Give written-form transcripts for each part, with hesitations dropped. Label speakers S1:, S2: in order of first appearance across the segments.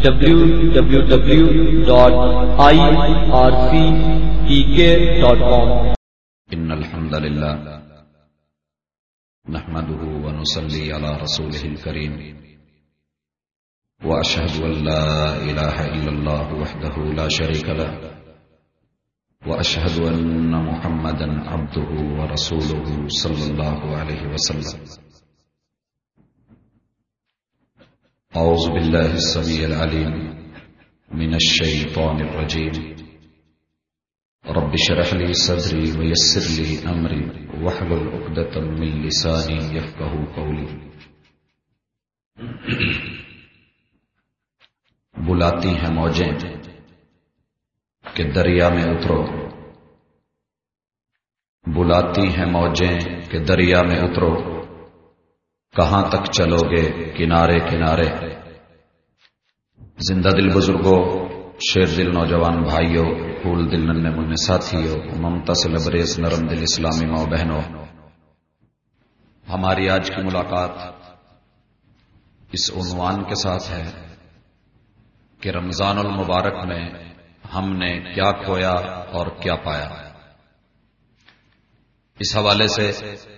S1: www.irctk.com.
S2: ان الحمد للہ نحمده ونصلي على رسوله الكريم واشهد ان لا اله الا الله وحده لا شريك له واشهد ان محمدا عبده ورسوله صلى الله عليه وسلم. اعوذ بالله السميع العليم من الشيطان الرجيم. رب اشرح لي صدري ويسر لي امري واحلل عقدة من لساني يفقهوا قولي. بلاتی ہیں موجیں کہ دریا میں اترو، بلاتی ہیں موجیں کہ دریا میں اترو، کہاں تک چلو گے کنارے کنارے. زندہ دل بزرگوں، شیر دل نوجوان بھائیوں، پھول دل ننھے منھے ساتھیوں، ممتا سے لبریز نرم دل اسلامی ماں بہنوں، ہماری آج کی ملاقات اس عنوان کے ساتھ ہے کہ رمضان المبارک میں ہم نے کیا کھویا اور کیا پایا. اس حوالے سے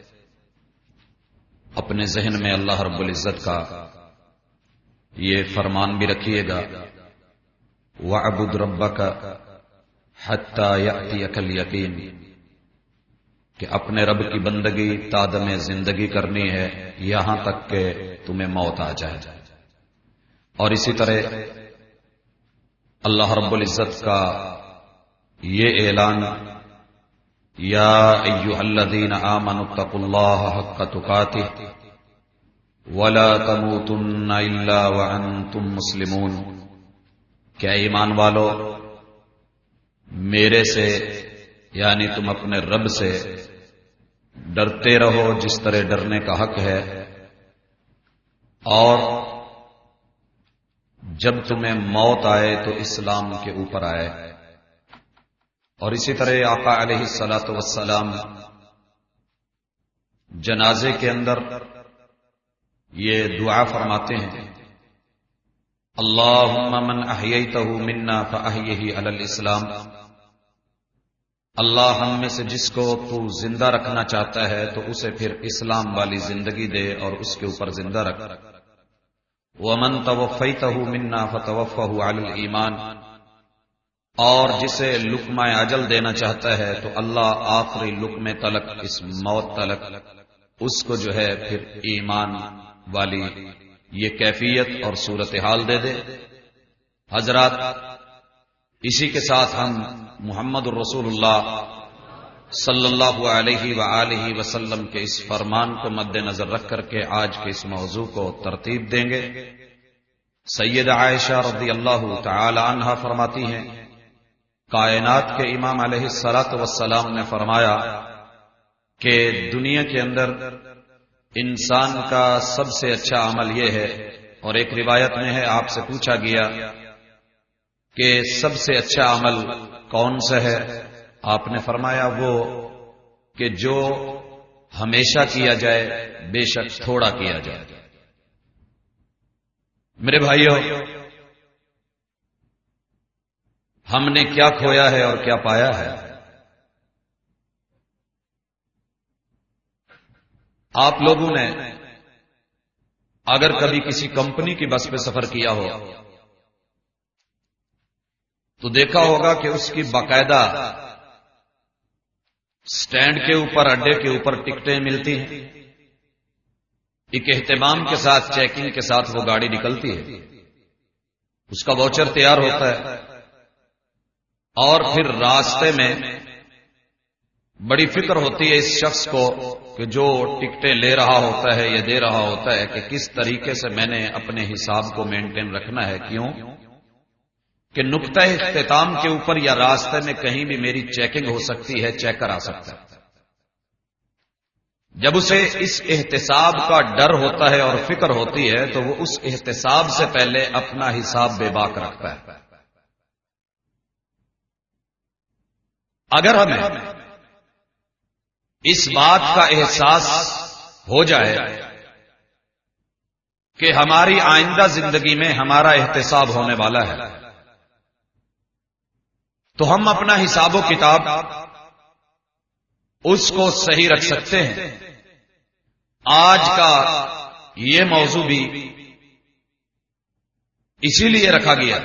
S2: اپنے ذہن میں اللہ رب العزت کا یہ فرمان بھی رکھیے گا، وَاعْبُدْ رَبَّكَ حَتَّى يَأْتِيَكَ الْيَقِينُ، کہ اپنے رب کی بندگی تادم زندگی کرنی ہے یہاں تک کہ تمہیں موت آ جائے. اور اسی طرح اللہ رب العزت کا یہ اعلان، یا ایھا الذین آمنوا اتقوا اللہ حق تقاتہ ولا تموتن الا وانتم مسلمون، کیا ایمان والو میرے سے یعنی تم اپنے رب سے ڈرتے رہو جس طرح ڈرنے کا حق ہے، اور جب تمہیں موت آئے تو اسلام کے اوپر آئے. اور اسی طرح آقا علیہ الصلاۃ والسلام جنازے کے اندر یہ دعا فرماتے ہیں، اللہم من احییتہ منا فاحیہ علی الاسلام، اللہ ہم میں سے جس کو تو زندہ رکھنا چاہتا ہے تو اسے پھر اسلام والی زندگی دے اور اس کے اوپر زندہ رکھ. ومن توفیتہ منا فتوفہ علی الایمان، اور جسے لقمہ اجل دینا چاہتا ہے تو اللہ آخری لقمے تلک، اس موت تلک اس کو جو ہے پھر ایمان والی یہ کیفیت اور صورتحال دے دے. حضرات، اسی کے ساتھ ہم محمد الرسول اللہ صلی اللہ علیہ وآلہ وسلم کے اس فرمان کو مد نظر رکھ کر کے آج کے اس موضوع کو ترتیب دیں گے. سیدہ عائشہ رضی اللہ تعالی عنہا فرماتی ہیں، کائنات کے امام علیہ الصلاۃ والسلام نے فرمایا کہ دنیا کے اندر انسان کا سب سے اچھا عمل یہ ہے، اور ایک روایت میں ہے آپ سے پوچھا گیا کہ سب سے اچھا عمل کون سا ہے؟ آپ نے فرمایا وہ کہ جو ہمیشہ کیا جائے بے شک تھوڑا کیا جائے. میرے بھائیوں، ہم نے کیا کھویا ہے اور کیا پایا ہے؟ آپ لوگوں نے اگر کبھی کسی کمپنی کی بس پہ سفر کیا ہو تو دیکھا ہوگا کہ اس کی باقاعدہ سٹینڈ کے اوپر، اڈے کے اوپر ٹکٹیں ملتی ہیں، ایک اہتمام کے ساتھ چیکنگ کے ساتھ وہ گاڑی نکلتی ہے، اس کا واؤچر تیار ہوتا ہے، اور پھر راستے میں بڑی فکر ہوتی ہے اس شخص کو کہ جو ٹکٹیں لے رہا ہوتا ہے یا دے رہا ہوتا ہے کہ کس طریقے سے میں نے اپنے حساب کو مینٹین رکھنا ہے. کیوں کہ نقطہ اختتام کے اوپر یا راستے میں کہیں بھی میری چیکنگ ہو سکتی ہے، چیکر آ سکتا ہے. جب اسے اس احتساب کا ڈر ہوتا ہے اور فکر ہوتی ہے تو وہ اس احتساب سے پہلے اپنا حساب بے باک رکھتا ہے. اگر ہمیں اس بات کا احساس ہو جائے کہ ہماری آئندہ زندگی میں ہمارا احتساب ہونے والا ہے، تو ہم اپنا حساب و کتاب اس کو صحیح رکھ سکتے ہیں۔ آج کا یہ موضوع بھی اسی لیے رکھا گیا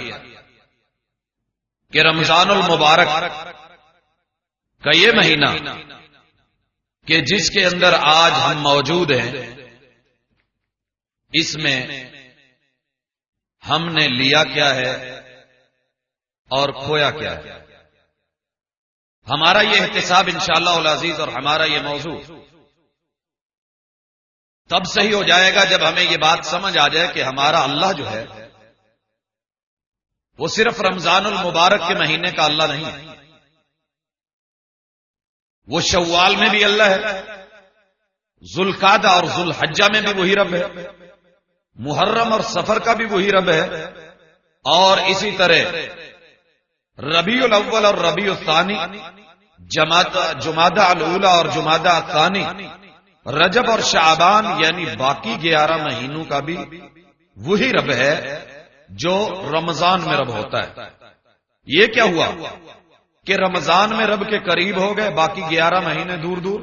S2: کہ رمضان المبارک کا یہ مہینہ کہ جس کے اندر آج ہم موجود ہیں، اس میں ہم نے لیا کیا ہے اور کھویا کیا ہے۔ ہمارا یہ احتساب انشاءاللہ العزیز اور ہمارا یہ موضوع تب صحیح ہو جائے گا جب ہمیں یہ بات سمجھ آ جائے کہ ہمارا اللہ جو ہے وہ صرف رمضان المبارک کے مہینے کا اللہ نہیں ہے، وہ شوال میں بھی اللہ ہے، ذوالقعدہ اور ذوالحجہ میں بھی وہی رب ہے، محرم اور سفر کا بھی وہی رب ہے، اور اسی طرح ربیع الاول اور ربیع الثانی، جمادہ الاولی اور جمادہ الثانی، رجب اور شعبان یعنی باقی 11 مہینوں کا بھی وہی رب ہے جو رمضان میں رب ہوتا ہے۔ یہ کیا ہوا کہ رمضان میں رب کے قریب ہو گئے، باقی 11 مہینے دور دور،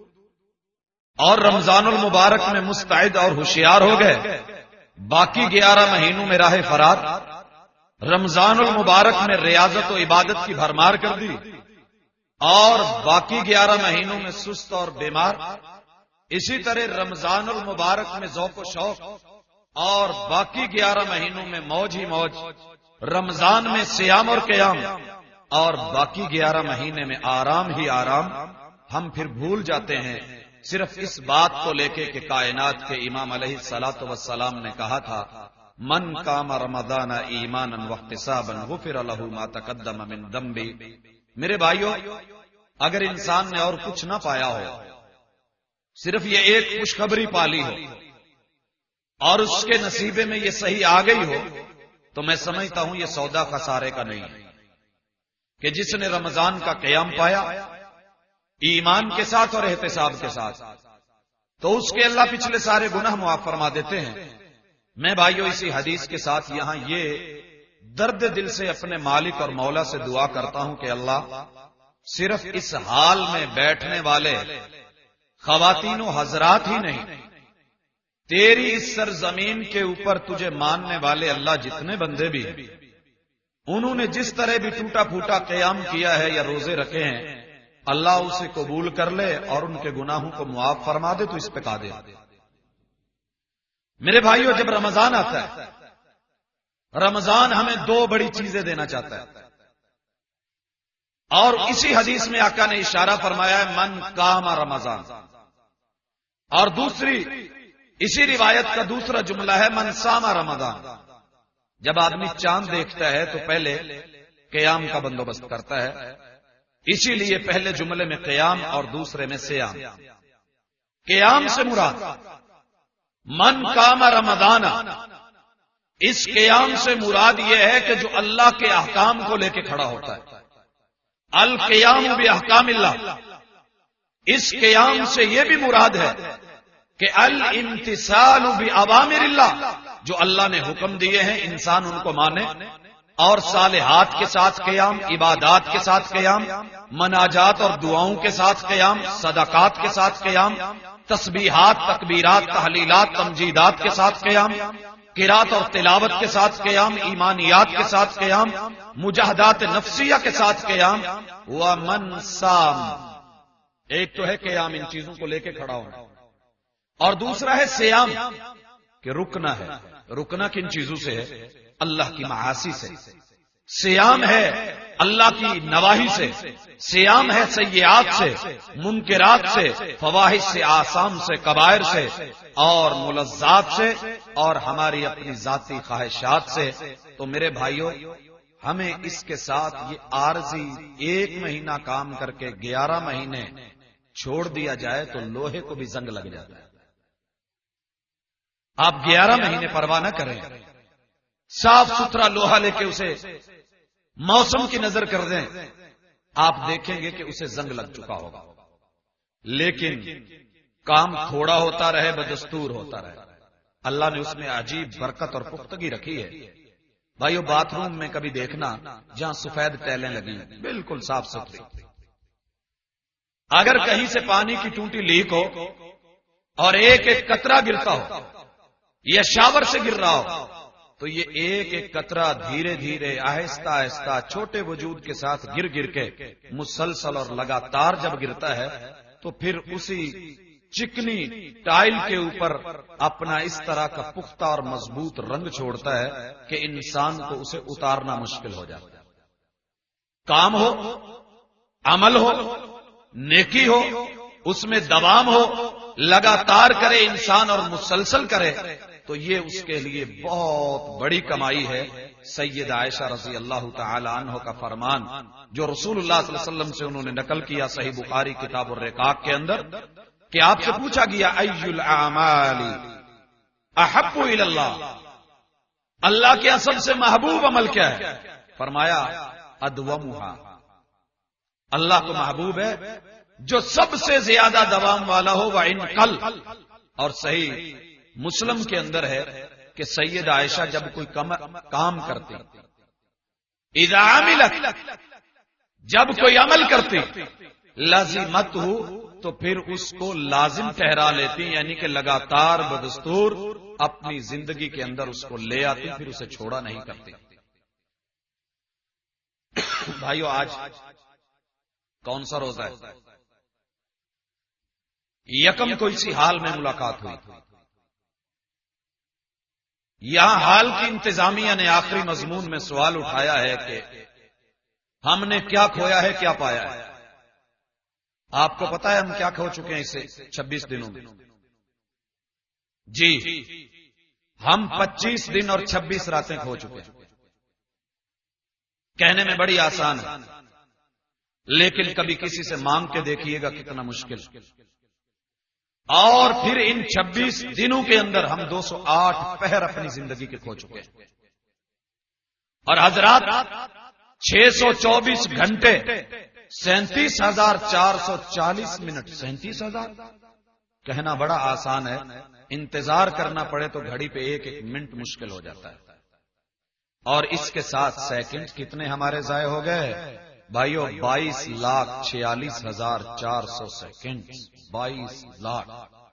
S2: اور رمضان المبارک میں مستعد اور ہوشیار ہو گئے، باقی 11 مہینوں میں راہ فرار، رمضان المبارک میں ریاضت و عبادت کی بھرمار کر دی، اور باقی 11 مہینوں میں سست اور بیمار۔ اسی طرح رمضان المبارک میں ذوق و شوق، اور باقی 11 مہینوں میں موج ہی موج، رمضان میں صیام اور قیام، اور باقی 11 مہینے میں آرام ہی آرام۔ ہم پھر بھول جاتے ہیں صرف اس بات کو لے کے کہ کائنات کے امام علیہ الصلوۃ والسلام نے کہا تھا من قام رمضان ایمانا واحتسابا غفر له ما تقدم من ذنبه۔ میرے بھائیو، اگر انسان نے اور کچھ نہ پایا ہو، صرف یہ ایک خوشخبری پالی ہو اور اس کے نصیبے میں یہ صحیح آ گئی ہو، تو میں سمجھتا ہوں یہ سودا خسارے کا نہیں ہے کہ جس نے رمضان کا قیام پایا ایمان کے ساتھ اور احتساب کے ساتھ، تو اس کے اللہ پچھلے سارے گناہ معاف فرما دیتے ہیں۔ میں بھائیو اسی حدیث کے ساتھ یہاں یہ درد دل سے اپنے مالک اور مولا سے دعا کرتا ہوں کہ اللہ صرف اس حال میں بیٹھنے والے خواتین و حضرات ہی نہیں، تیری اس سرزمین کے اوپر تجھے ماننے والے اللہ جتنے بندے بھی ہیں، انہوں نے جس طرح بھی ٹوٹا پھوٹا قیام کیا ہے یا روزے رکھے ہیں، اللہ اسے قبول کر لے اور ان کے گناہوں کو معاف فرما دے، تو اس پہ قادر۔ میرے بھائیو، جب رمضان آتا ہے، رمضان ہمیں 2 بڑی چیزیں دینا چاہتا ہے، اور اسی حدیث میں آقا نے اشارہ فرمایا ہے من قام رمضان، اور دوسری اسی روایت کا دوسرا جملہ ہے من صام رمضان۔ جب آدمی چاند دیکھتا ہے تو پہلے قیام کا بندوبست کرتا ہے، اسی لیے پہلے جملے میں قیام اور دوسرے میں صیام۔ قیام سے مراد من قام رمضان، اس قیام سے مراد یہ ہے کہ جو اللہ کے احکام کو لے کے کھڑا ہوتا ہے، القیام باحکام اللہ۔ اس قیام سے یہ بھی مراد ہے کہ الامتثال باوامر اللہ، جو اللہ نے حکم دیے ہیں انسان ان کو مانے، اور صالحات کے ساتھ قیام، عبادات کے ساتھ قیام، مناجات اور دعاؤں کے ساتھ قیام، صدقات کے ساتھ قیام، تسبیحات، تکبیرات، تحلیلات، تمجیدات کے ساتھ قیام، قرات اور تلاوت کے ساتھ قیام، ایمانیات کے ساتھ قیام، مجاہدات نفسیہ کے ساتھ قیام۔ ومن صام، ایک تو ہے قیام، ان چیزوں کو لے کے کھڑا ہونا، اور دوسرا ہے صیام کہ رکنا ہے۔ رکنا کن چیزوں سے ہے؟ اللہ کی معاصی سے۔ صیام ہے اللہ کی نواہی سے، صیام ہے سیئات سے، منکرات سے، فواحش سے، آثام سے، کبائر سے، اور ملذات سے، اور ہماری اپنی ذاتی خواہشات سے۔ تو میرے بھائیوں، ہمیں اس کے ساتھ یہ عارضی 1 مہینہ کام کر کے 11 مہینے چھوڑ دیا جائے تو لوہے کو بھی زنگ لگ جاتا ہے۔ آپ 11 مہینے پرواہ نہ کریں، صاف ستھرا لوہا لے کے اسے موسم کی نظر کر دیں، آپ دیکھیں گے کہ اسے زنگ لگ چکا ہوگا۔ لیکن کام تھوڑا ہوتا رہے، بدستور ہوتا رہے، اللہ نے اس میں عجیب برکت اور پختگی رکھی ہے. بھائیو باتھ روم میں کبھی دیکھنا جہاں سفید ٹیلیں لگی بالکل صاف ستھری، اگر کہیں سے پانی کی ٹوٹی لیک ہو اور ایک ایک قطرہ گرتا ہو یا شاور سے گر رہا ہو تو یہ ایک ایک قطرہ دھیرے دھیرے آہستہ آہستہ چھوٹے وجود کے ساتھ گر گر کے مسلسل اور لگاتار جب گرتا ہے تو پھر اسی چکنی ٹائل کے اوپر اپنا اس طرح کا پختہ اور مضبوط رنگ چھوڑتا ہے کہ انسان کو اسے اتارنا مشکل ہو جاتا ہے. کام ہو، عمل ہو، نیکی ہو، اس میں دوام ہو، لگاتار کرے انسان اور مسلسل کرے تو یہ اس کے لیے بہت بڑی کمائی ہے. سید عائشہ رضی اللہ تعالی عنہ کا فرمان جو رسول اللہ صلی اللہ علیہ وسلم سے انہوں نے نقل کیا صحیح بخاری کتاب الرقاق کے اندر کہ آپ سے پوچھا گیا ای الاعمال احب الی اللہ، اللہ کے سب سے محبوب عمل کیا ہے؟ فرمایا ادومھا، اللہ کو محبوب ہے جو سب سے زیادہ دوام والا ہو. وان قل، اور صحیح مسلم کے اندر ہے کہ سید عائشہ جب کوئی کام کرتی، اذا عملت، جب کوئی عمل کرتی، لازمتہ، تو پھر اس کو لازم ٹھہرا لیتی، یعنی کہ لگاتار بدستور اپنی زندگی کے اندر اس کو لے آتی، پھر اسے چھوڑا نہیں کرتی. بھائیو آج کون سا روزہ ہے؟ یکم کو اسی حال میں ملاقات ہوئی. یہاں حال کی انتظامیہ نے آخری مضمون میں سوال اٹھایا ہے کہ ہم نے کیا کھویا ہے، کیا پایا ہے. آپ کو پتا ہے ہم کیا کھو چکے ہیں اسے 26 دنوں میں؟ جی، ہم 25 دن اور 26 راتیں کھو چکے ہیں. کہنے میں بڑی آسان ہے لیکن کبھی کسی سے مانگ کے دیکھیے گا کتنا مشکل. اور پھر ان 26 دنوں کے اندر ہم 208 پہر اپنی زندگی کے کھو چکے ہیں. اور حضرات 624 گھنٹے 37,440 منٹ. 37,000 کہنا بڑا آسان ہے، انتظار کرنا پڑے تو گھڑی پہ ایک ایک منٹ مشکل ہو جاتا ہے. اور اس کے ساتھ سیکنڈ کتنے ہمارے ضائع ہو گئے بھائیو؟ 22,46,400 سیکنڈ. 22 لاکھ.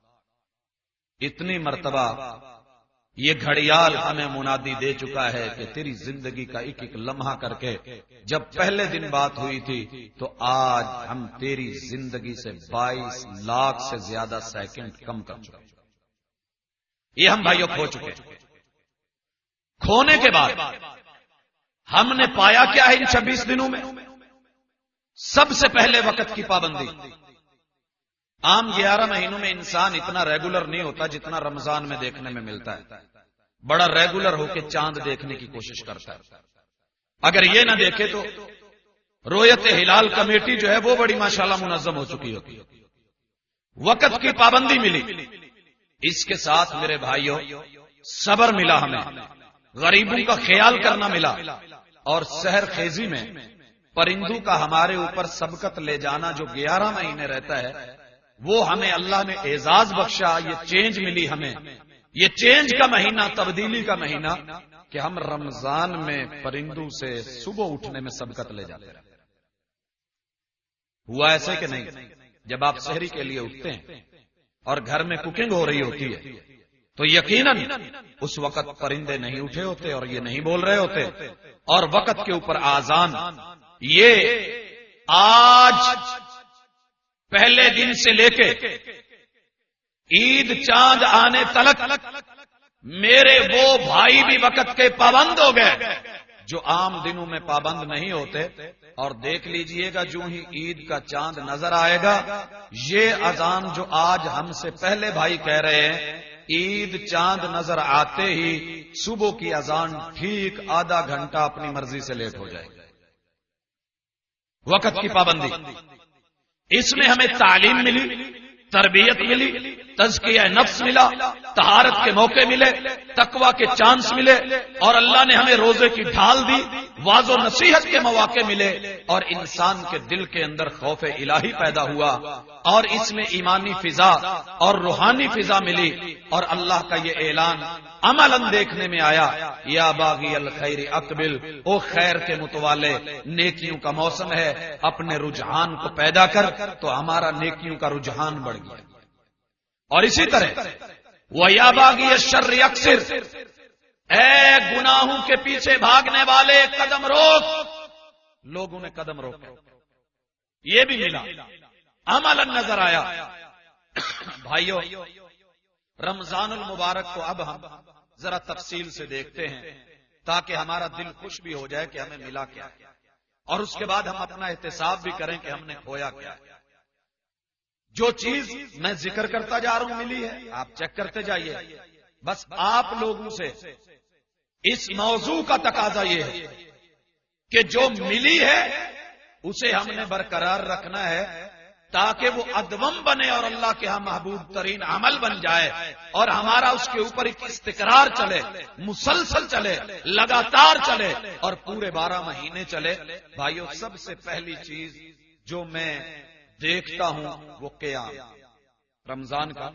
S2: اتنی مرتبہ یہ گھڑیال ہمیں منادی دے چکا ہے کہ تیری زندگی کا ایک ایک لمحہ کر کے جب پہلے دن بات ہوئی تھی تو آج ہم تیری زندگی سے 22 لاکھ سے زیادہ سیکنڈ کم کر چکے. یہ ہم بھائیوں کھو چکے. کھونے کے بعد ہم نے پایا کیا ہے ان 26 دنوں میں؟ سب سے پہلے وقت کی پابندی. عام 11 مہینوں میں انسان اتنا ریگولر نہیں ہوتا جتنا رمضان میں دیکھنے میں ملتا ہے. بڑا ریگولر ہو کے چاند دیکھنے کی کوشش کرتا ہے. اگر یہ نہ دیکھے تو رویت ہلال کمیٹی جو ہے وہ بڑی ماشاءاللہ منظم ہو چکی ہوتی. وقت کی پابندی ملی، اس کے ساتھ میرے بھائیوں صبر ملا، ہمیں غریبوں کا خیال کرنا ملا، اور سحر خیزی میں پرندوں کا ہمارے اوپر سبقت لے جانا جو 11 مہینے رہتا ہے وہ ہمیں اللہ نے اعزاز بخشا. یہ چینج ملی ہمیں، یہ چینج کا مہینہ، تبدیلی کا مہینہ کہ ہم رمضان میں پرندوں سے صبح اٹھنے میں سبقت لے جاتے رہے. ہوا ایسے کہ نہیں؟ جب آپ سحری کے لیے اٹھتے ہیں اور گھر میں کوکنگ ہو رہی ہوتی ہے تو یقیناً اس وقت پرندے نہیں اٹھے ہوتے اور یہ نہیں بول رہے ہوتے، اور وقت کے اوپر آذان. یہ آج پہلے دن سے لے کے عید چاند آنے تلک میرے وہ بھائی بھی وقت کے پابند ہو گئے جو عام دنوں میں پابند نہیں ہوتے. اور دیکھ لیجئے گا جو ہی عید کا چاند نظر آئے گا یہ اذان جو آج ہم سے پہلے بھائی کہہ رہے ہیں، عید چاند نظر آتے ہی صبح کی اذان ٹھیک آدھا گھنٹہ اپنی مرضی سے لیٹ ہو جائے گی. وقت کی پابندی، اس میں ہمیں تعلیم ملی، تربیت ملی، تزکیہ نفس ملا، طہارت کے موقع ملے، تقوی کے چانس ملے، اور اللہ نے ہمیں روزے کی ڈھال دی. واض و نصیحت کے مواقع ملے اور انسان کے دل کے اندر خوف الہی پیدا ہوا اور اس میں ایمانی فضا اور روحانی فضا ملی اور اللہ کا یہ اعلان عملاً دیکھنے میں آیا، یا باغی الخیر اقبل، او خیر کے متوالے، نیکیوں کا موسم ہے، اپنے رجحان کو پیدا کر، تو ہمارا نیکیوں کا رجحان بڑھ گیا۔ اور اسی طرح وَيَا بَاغِيَ الشَّرِّ اقْصِرْ، اے گناہوں کے پیچھے بھاگنے والے قدم روک، لوگوں نے قدم روکا، یہ بھی ملا، عملاً نظر آیا۔ بھائیو، رمضان المبارک کو اب ہم ذرا تفصیل سے دیکھتے ہیں تاکہ ہمارا دل خوش بھی ہو جائے کہ ہمیں ملا کیا، اور اس کے بعد ہم اپنا احتساب بھی کریں کہ ہم نے کھویا کیا۔ جو چیز میں ذکر کرتا جا رہا ہوں ملی ہے، آپ چیک کرتے جائیے۔ بس آپ لوگوں سے اس موضوع کا تقاضا یہ ہے کہ جو ملی ہے اسے ہم نے برقرار رکھنا ہے تاکہ وہ ادوم بنے اور اللہ کے ہاں محبوب ترین عمل بن جائے، اور ہمارا اس کے اوپر ایک استقرار چلے، مسلسل چلے، لگاتار چلے، اور پورے 12 مہینے چلے۔ بھائیو، سب سے پہلی چیز جو میں دیکھتا ہوں وہ قیام، رمضان کا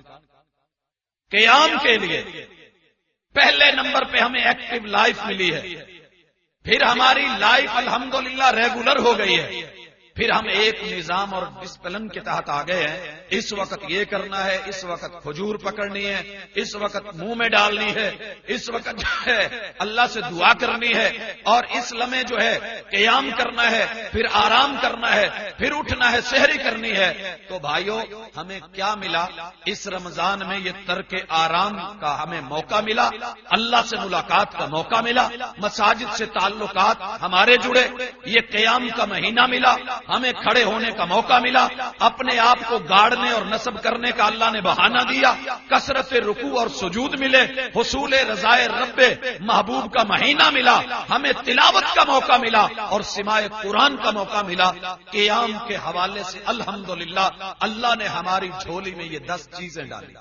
S2: قیام کے لیے پہلے نمبر پہ ہمیں ایکٹیو لائف ملی ہے، پھر ہماری لائف الحمدللہ ریگولر ہو گئی ہے، پھر ہم ایک نظام اور ڈسپلن کے تحت آ گئے ہیں۔ اس وقت یہ کرنا ہے، اس وقت کھجور پکڑنی ہے، اس وقت منہ میں ڈالنی ہے، اس وقت جو ہے اللہ سے دعا کرنی ہے، اور اس لمحے جو ہے قیام کرنا ہے، پھر آرام کرنا ہے، پھر اٹھنا ہے، سحری کرنی ہے۔ تو بھائیو، ہمیں کیا ملا اس رمضان میں؟ یہ ترک آرام کا ہمیں موقع ملا، اللہ سے ملاقات کا موقع ملا، مساجد سے تعلقات ہمارے جڑے، یہ قیام کا مہینہ ملا، ہمیں کھڑے ہونے کا موقع ملا، اپنے آپ کو گاڑنے اور نصب کرنے کا اللہ نے بہانہ دیا، کثرت رکوع اور سجود ملے، حصول رضائے رب محبوب کا مہینہ ملا، ہمیں تلاوت کا موقع ملا اور سماع قرآن کا موقع ملا۔ قیام کے حوالے سے الحمدللہ اللہ نے ہماری جھولی میں یہ 10 چیزیں ڈالی،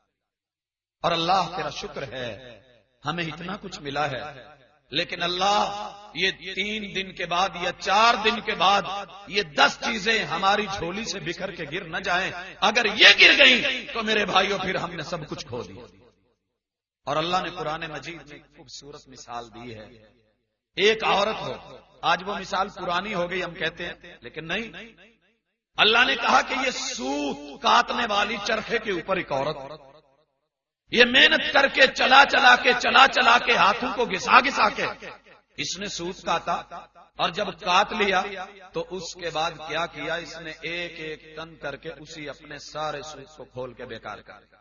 S2: اور اللہ تیرا شکر ہے ہمیں اتنا کچھ ملا ہے۔ لیکن اللہ یہ 3 دن کے بعد یا 4 دن کے بعد یہ 10 چیزیں ہماری جھولی سے بکھر کے گر نہ جائیں۔ اگر یہ گر گئیں تو میرے بھائیوں پھر ہم نے سب کچھ کھو دیا۔ اور اللہ نے قرآن مجید میں خوبصورت مثال دی ہے۔ ایک عورت ہو، آج وہ مثال پرانی ہو گئی ہم کہتے ہیں، لیکن نہیں، اللہ نے کہا کہ یہ سوت کاٹنے والی چرخے کے اوپر ایک عورت، یہ محنت کر کے چلا چلا کے ہاتھوں کو گھسا کے اس نے سوت کاٹا، اور جب کاٹ لیا تو اس کے بعد کیا کیا، اس نے ایک ایک تن کر کے اسی اپنے سارے سوت کو کھول کے بیکار کر دیا۔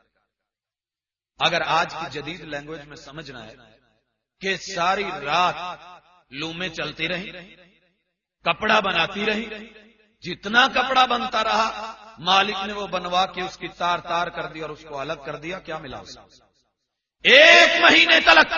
S2: اگر آج کی جدید لینگویج میں سمجھنا ہے کہ ساری رات لومیں چلتی رہی، کپڑا بناتی رہی، جتنا کپڑا بنتا رہا مالک نے وہ بنوا کے اس کی تار کر دی اور اس کو الگ کر دیا، کیا ملا اسے؟ 1 مہینے تلک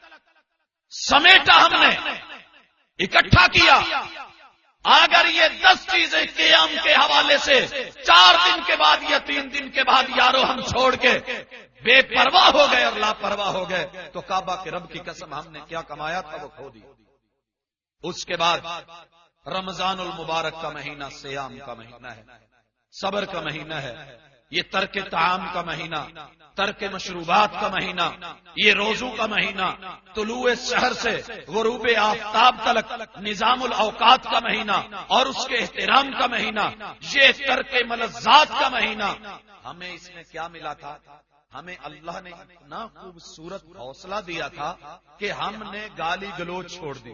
S2: سمیٹا، ہم نے اکٹھا کیا۔ اگر یہ 10 چیزیں قیام کے حوالے سے 4 دن کے بعد یا 3 دن کے بعد یارو ہم چھوڑ کے بے پرواہ ہو گئے اور لاپرواہ ہو گئے تو کعبہ کے رب کی قسم ہم نے کیا کمایا تھا وہ کھو دی۔ اس کے بعد رمضان المبارک کا مہینہ سیام کا مہینہ ہے، صبر کا مہینہ ہے، یہ ترک طعام کا مہینہ، ترک مشروبات کا مہینہ، یہ روزوں کا مہینہ، طلوع سحر سے غروب آفتاب تلک نظام الاوقات کا مہینہ اور اس کے احترام کا مہینہ، یہ ترک ملذات کا مہینہ۔ ہمیں اس میں کیا ملا تھا؟ ہمیں اللہ نے اتنا خوبصورت حوصلہ دیا تھا کہ ہم نے گالی گلوچ چھوڑ دی،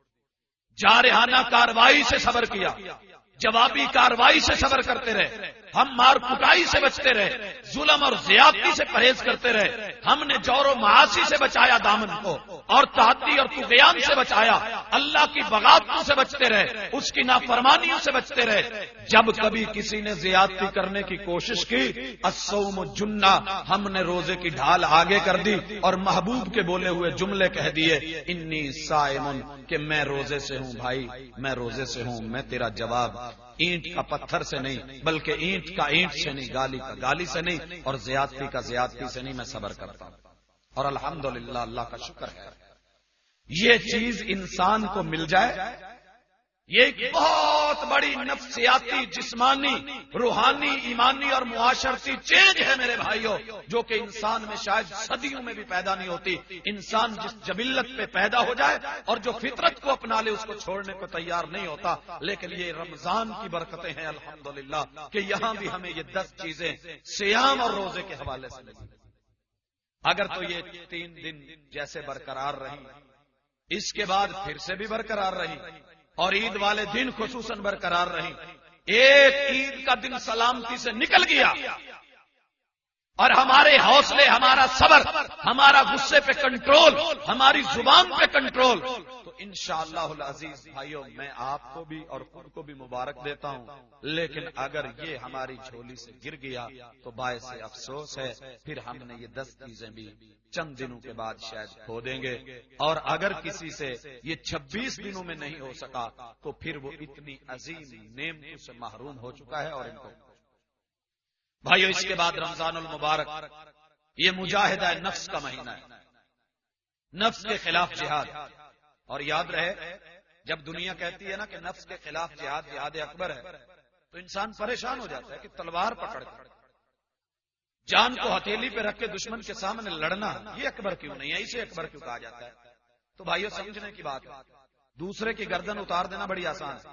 S2: جارحانہ کاروائی سے صبر کیا، جوابی کاروائی سے صبر کرتے رہے، ہم مار کٹائی سے بچتے رہے، ظلم اور زیادتی سے پرہیز کرتے رہے، ہم نے جور و معاصی سے بچایا دامن کو، اور تعدی اور طغیان سے بچایا، اللہ کی بغاوتوں سے بچتے رہے، اس کی نافرمانیوں سے بچتے رہے۔ جب کبھی کسی نے زیادتی کرنے کی کوشش کی، الصوم جنہ، ہم نے روزے کی ڈھال آگے کر دی اور محبوب کے بولے ہوئے جملے کہہ دیے، انی صائم، کہ میں روزے سے ہوں بھائی، میں روزے سے ہوں۔ میں تیرا جواب اینٹ کا پتھر سے نہیں، بلکہ اینٹ کا اینٹ سے نہیں، گالی کا گالی سے نہیں، اور زیادتی کا زیادتی سے نہیں، میں صبر کرتا ہوں۔ اور الحمدللہ اللہ کا شکر ہے
S1: یہ چیز انسان کو مل جائے، یہ ایک بہت بڑی نفسیاتی، جسمانی، روحانی، ایمانی اور معاشرتی چینج ہے میرے بھائیوں، جو کہ انسان میں شاید صدیوں میں بھی پیدا نہیں ہوتی۔ انسان جس جبلت پہ پیدا ہو جائے اور جو فطرت کو اپنا لے، اس کو چھوڑنے کو تیار نہیں ہوتا۔ لیکن یہ رمضان کی برکتیں ہیں الحمدللہ کہ یہاں بھی ہمیں یہ 10 چیزیں سیام اور روزے کے حوالے سے ملی۔ اگر تو یہ 3 دن جیسے برقرار رہی، اس کے بعد پھر سے بھی برقرار رہی، اور عید والے دن خصوصاً برقرار رہی، ایک عید کا دن سلامتی سے نکل گیا اور ہمارے حوصلے، ہمارا صبر، ہمارا غصے پہ کنٹرول، ہماری زبان پہ کنٹرول، تو انشاءاللہ العزیز بھائیوں میں آپ کو بھی اور خود کو بھی مبارک دیتا ہوں۔ لیکن اگر یہ ہماری جھولی سے گر گیا تو باعث افسوس ہے، پھر ہم نے یہ 10 چیزیں بھی چند دنوں کے بعد شاید کھو دیں گے، اور اگر کسی سے یہ 26 دنوں میں نہیں ہو سکا تو پھر وہ اتنی عظیم نعمتوں سے محروم ہو چکا ہے۔ اور ان کو بھائیو، اس کے بعد رمضان المبارک، یہ مجاہدہ نفس کا مہینہ ہے، نفس کے خلاف جہاد۔ اور یاد رہے، جب دنیا کہتی ہے نا کہ نفس کے خلاف جہاد جہاد اکبر ہے، تو انسان پریشان ہو جاتا ہے کہ تلوار پکڑ کر جان کو ہتھیلی پہ رکھ کے دشمن کے سامنے لڑنا یہ اکبر کیوں نہیں ہے، اسے اکبر کیوں کہا جاتا ہے؟ تو بھائیو سمجھنے کی بات ہے، دوسرے کی گردن اتار دینا بڑی آسان ہے،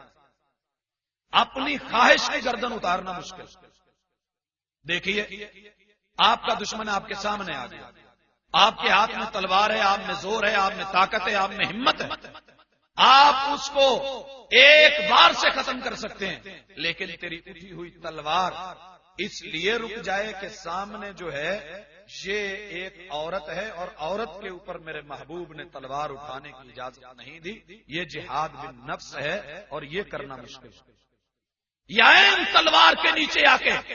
S1: اپنی خواہش کی گردن اتارنا مشکل۔ دیکھیے، آپ کا دشمن آپ کے سامنے آ گیا، آپ کے ہاتھ میں تلوار ہے، آپ میں زور ہے، آپ میں طاقت ہے، آپ میں ہمت ہے، آپ اس کو ایک بار سے ختم کر سکتے ہیں، لیکن تیری اٹھی ہوئی تلوار اس لیے رک جائے کہ سامنے جو ہے یہ ایک عورت ہے، اور عورت کے اوپر میرے محبوب نے تلوار اٹھانے کی اجازت نہیں دی، یہ جہاد بالنفس ہے، اور یہ کرنا مشکل ہے۔ یا تلوار کے نیچے آ کے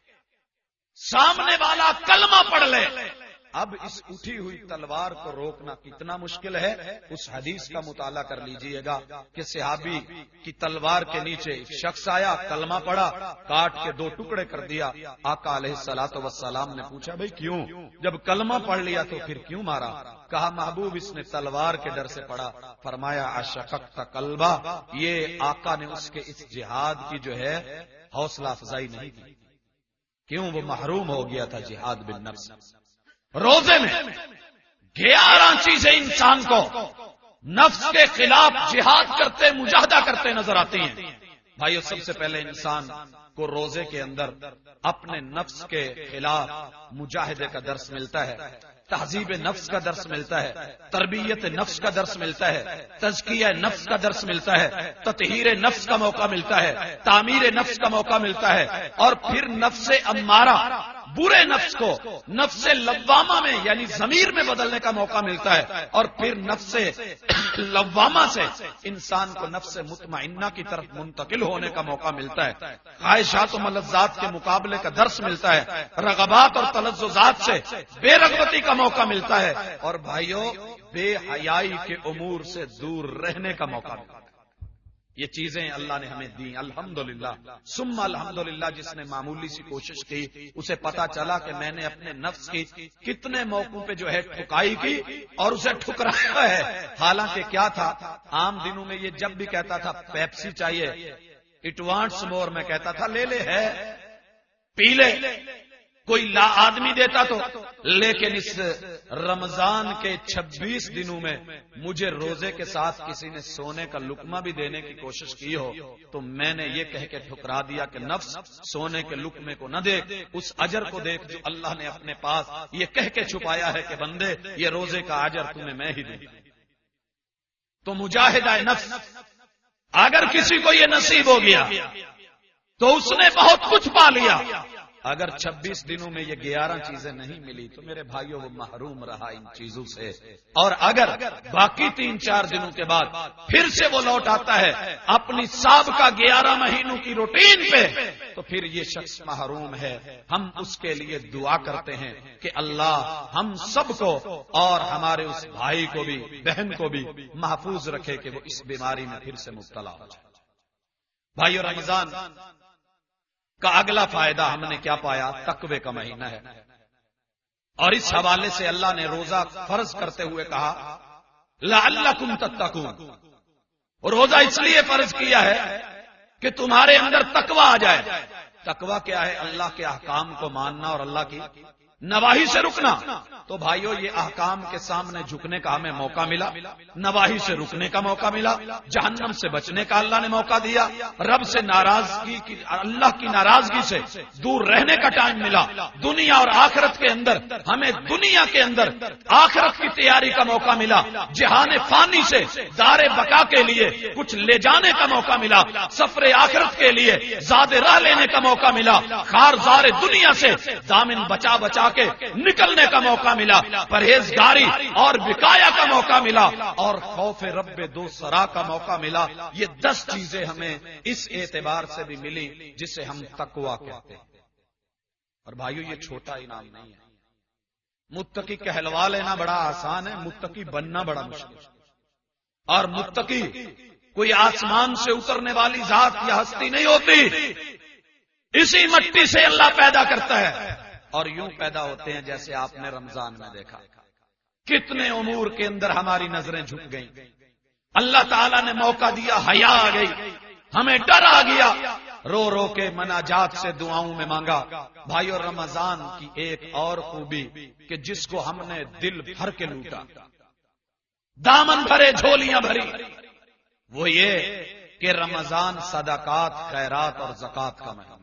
S1: سامنے والا کلمہ پڑھ لے، اب اس اٹھی ہوئی تلوار کو روکنا کتنا مشکل ہے۔ اس حدیث کا مطالعہ کر لیجئے گا کہ صحابی کی تلوار کے نیچے ایک شخص آیا، کلمہ پڑھا، کاٹ کے 2 ٹکڑے کر دیا۔ آقا علیہ الصلوۃ والسلام نے پوچھا بھئی کیوں؟ جب کلمہ پڑھ لیا تو پھر کیوں مارا؟ کہا محبوب اس نے تلوار کے ڈر سے پڑھا۔ فرمایا اشققت قلبہ، یہ آقا نے اس کے اس جہاد کی جو ہے حوصلہ افزائی نہیں کی، کیوں؟ وہ محروم ہو گیا تھا جہاد بالنفس۔ روزے میں 11 چیزیں انسان کو نفس کے خلاف جہاد کرتے، مجاہدہ کرتے نظر آتی ہیں۔ بھائیو، سب سے پہلے انسان کو روزے کے اندر اپنے نفس کے خلاف مجاہدے کا درس ملتا ہے، تہذیب نفس کا درس ملتا ہے، تربیت نفس کا درس ملتا ہے، تزکیہ نفس کا درس ملتا ہے، تطہیر نفس کا موقع ملتا ہے، تعمیر نفس کا موقع ملتا ہے، اور پھر نفس امارہ، برے نفس کو نفس لوامہ میں یعنی ضمیر میں بدلنے کا موقع ملتا ہے، اور پھر نفس لوامہ سے انسان کو نفس مطمئنہ کی طرف منتقل ہونے کا موقع ملتا ہے، خواہشات و ملذات کے مقابلے کا درس ملتا ہے، رغبات اور تلذذات سے بے رغبتی کا موقع ملتا ہے، اور بھائیوں بے حیائی کے امور سے دور رہنے کا موقع ملتا ہے۔ یہ چیزیں اللہ نے ہمیں دی، الحمدللہ ثم الحمدللہ۔ جس نے معمولی سی کوشش کی اسے پتا چلا کہ میں نے اپنے نفس کی کتنے موقعوں پہ جو ہے ٹھکائی کی اور اسے ٹھکرایا ہے۔ حالانکہ کیا تھا، عام دنوں میں یہ جب بھی کہتا تھا پیپسی چاہیے، اٹ وانٹس مور، میں کہتا تھا لے لے، ہے پی لے، کوئی لا آدمی دیتا تو۔ لیکن اس رمضان کے 26 دنوں میں مجھے روزے کے ساتھ کسی نے سونے کا لقمہ بھی دینے کی کوشش کی ہو تو میں نے یہ کہہ کے ٹھکرا دیا کہ نفس سونے کے لقمے کو نہ دیکھ، اس اجر کو دیکھ جو اللہ نے اپنے پاس یہ کہہ کے چھپایا ہے کہ بندے یہ روزے کا اجر تمہیں میں ہی دوں۔ تو مجاہدہ نفس، اگر کسی کو یہ نصیب ہو گیا تو اس نے بہت کچھ پا لیا۔ اگر 26 دنوں میں یہ 11 چیزیں نہیں ملی تو میرے بھائیوں وہ محروم رہا ان چیزوں سے، اور اگر باقی 3-4 دنوں کے بعد پھر سے وہ لوٹ آتا ہے اپنی سابقہ 11 مہینوں کی روٹین پہ تو پھر یہ شخص محروم ہے۔ ہم اس کے لیے دعا کرتے ہیں کہ اللہ ہم سب کو اور ہمارے اس بھائی کو بھی بہن کو بھی محفوظ رکھے کہ وہ اس بیماری میں پھر سے مبتلا ہو جائے۔ بھائیو، رمضان کا اگلا فائدہ ہم نے کیا پایا؟ تقوی کا مہینہ ہے، اور اس حوالے سے اللہ نے روزہ فرض کرتے ہوئے کہا لعلکم تتقون. روزہ اس لیے فرض کیا ہے کہ تمہارے اندر تقوی آ جائے. تقوی کیا ہے؟ اللہ کے احکام کو ماننا اور اللہ کی نواہی سے رکنا. تو بھائیو یہ احکام کے سامنے جھکنے کا ہمیں موقع ملا, نواہی سے رکنے کا موقع ملا, جہنم سے بچنے کا اللہ نے موقع دیا, رب سے ناراضگی کی, اللہ کی ناراضگی سے دور رہنے کا ٹائم ملا. دنیا اور آخرت کے اندر ہمیں دنیا کے اندر آخرت کی تیاری کا موقع ملا. جہان فانی سے دار بقا کے لیے کچھ لے جانے کا موقع ملا. سفر آخرت کے لیے زاد راہ لینے کا موقع ملا. خارزار دنیا سے دامن بچا بچا کے نکلنے کا موقع ملا. پرہیزگاری اور وقایا کا موقع ملا اور خوف رب دو سرا کا موقع ملا. یہ 10 چیزیں ہمیں اس اعتبار سے بھی ملی جسے ہم تقویٰ کہتے ہیں. اور بھائیو یہ چھوٹا انعام نہیں ہے. متقی کہلوا لینا بڑا آسان ہے, متقی بننا بڑا مشکل ہے. اور متقی کوئی آسمان سے اترنے والی ذات یا ہستی نہیں ہوتی. اسی مٹی سے اللہ پیدا کرتا ہے اور یوں پیدا ہوتے ہیں جیسے آپ نے رمضان میں دیکھا. کتنے امور کے اندر ہماری نظریں جھک گئیں. اللہ تعالیٰ نے موقع دیا, حیا آ گئی, ہمیں ڈر آ گیا, رو رو کے مناجات سے دعاؤں میں مانگا. بھائیو رمضان کی ایک اور خوبی کہ جس کو ہم نے دل بھر کے لوٹا, دامن بھرے, جھولیاں بھری, وہ یہ کہ رمضان صدقات, خیرات اور زکات کا مہینہ.